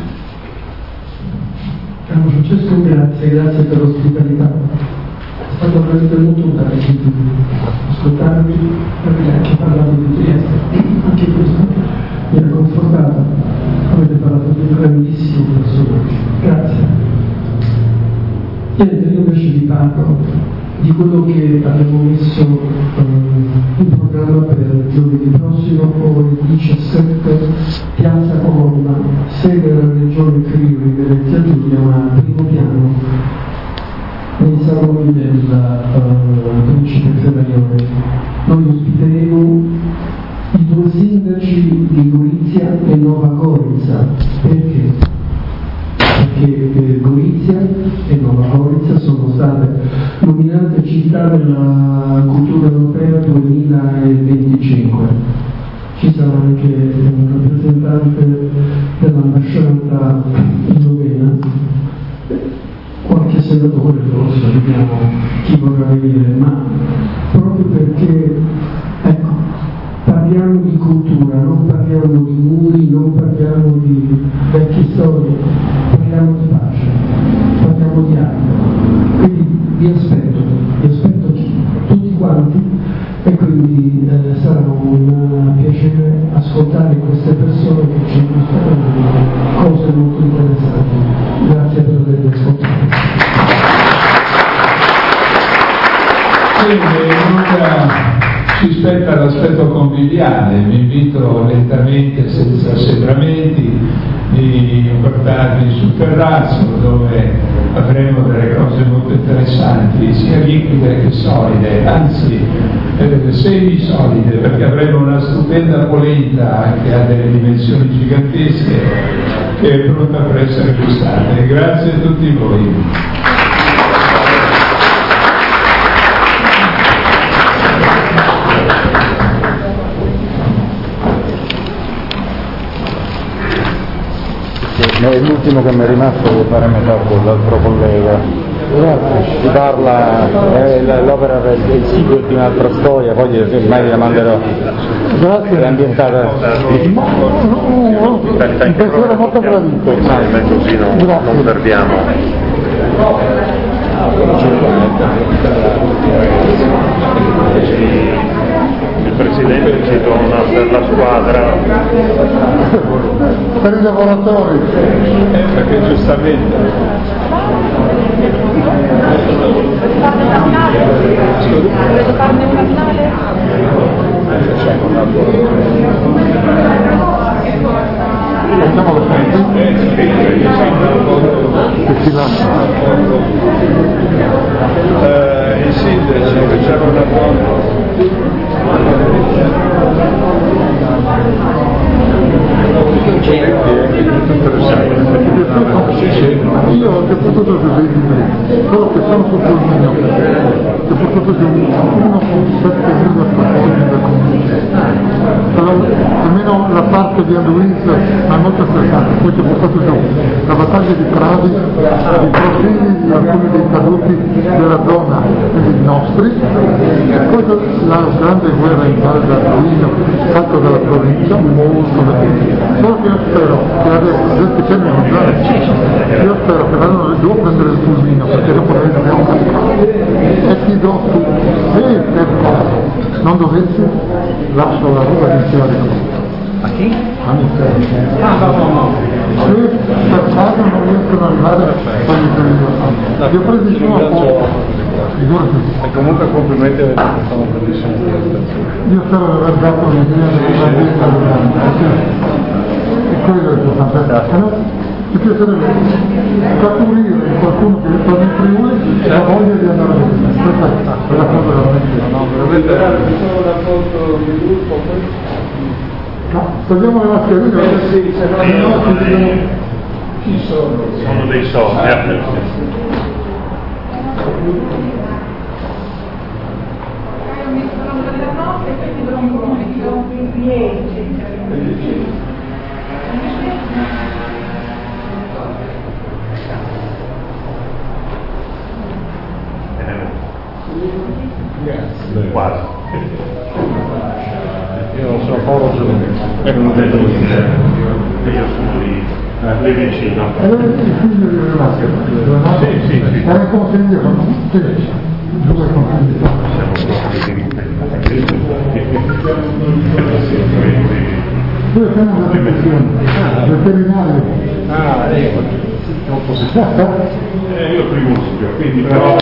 Caro Francesco, grazie, grazie per l'ospitalità. È stato veramente molto bello ascoltarvi, perché anche parlato di Trieste, anche questo mi ha confortato. Avete parlato di un grandissimo personaggio. Grazie. Niente, io invece vi parlo di quello che abbiamo messo eh, in programma per giovedì prossimo, ore diciassette, Piazza Colonna, sede della Regione Friuli Venezia Giulia, ma a primo piano nei saloni del uh, Principe Ferraione. Noi ospiteremo i due sindaci di Gorizia e Nova Gorica. Perché? Perché eh, Gorizia e Nova Gorica sono state nominate città della cultura europea duemilaventicinque. Ci sarà anche un rappresentante dell'ambasciata slovena, qualche senatore forse, vediamo chi vorrà venire, ma proprio perché, ecco, parliamo di cultura, non parliamo di muri, non parliamo di vecchie storie, parliamo di pace, parliamo di arte. vi aspetto, vi aspetto tutti quanti e quindi eh, sarà un piacere ascoltare queste persone che ci mostrano cose molto interessanti. Grazie per avermi ascoltato. Quindi, ci spetta l'aspetto conviviale, vi invito lentamente, senza assembramenti, di portarvi sul terrazzo dove avremo delle cose molto interessanti, sia liquide che solide, anzi eh, semisolide, perché avremo una stupenda polenta che ha delle dimensioni gigantesche che è pronta per essere gustata. Grazie a tutti voi. È l'ultimo che mi è rimasto, devo fare metà con l'altro collega. Si parla, eh, l'opera è il sequel di un'altra storia, poi mai la manderò. Grazie. È ambientata. No, no, no, un pensiero molto bravito. Così non, non perdiamo. Il Presidente ci dona per la squadra. Per i lavoratori. Eh, perché giustamente. Volete farne una finale? Facciamo lo stesso. Che si lascia. Eh, in sintesi, facciamo una foto. Io ho potuto vedere solo che sono sul Fulminio, ho potuto giù uno con settemila persone da comunità, almeno la parte di Anduins è molto interessante. Poi ci ho portato giù la battaglia di Pradi, i profili di alcuni dei caduti della zona, quindi i nostri, e poi la grande guerra in Val d'Arduino fatta dalla provincia, molto bene. Solo che io spero che adesso questi temi non già, io spero che vadano giù a prendere il Fulmino, perché dopo noi dobbiamo cascare. E ti do tu, e per caso non dovessi, lascio la ruba di insieme. A chi? A me. Ah, no, no, no. Se per caso non riescono ad arrivare, fammi prendere. Io ho preso il suo poco. E comunque complimenti avete fatto una bellissima. Io spero di aver dato un'idea della vita e quello è importante. Mi piacerebbe capire qualcuno che sta in Friuli ha voglia di andare a vedere. Questa è la cosa veramente. No, veramente. Solo una foto di gruppo. No, togliamo le mascherine. Eh sì, se no Sì, no, sono dei, chi sono? sono dei soldi. Eh. Grazie. Quasi. Io non sono Paolo Giovane, non detto così. Io sono lì, lì vicino. E dove il figlio di Rinascere? Sì, sì, sì. Era il consigliere, no? Sì. Dove è il consigliere? Dove siamo le professioni? Veterinario. Ah, ecco. Non posso. Eh, io primo, quindi però...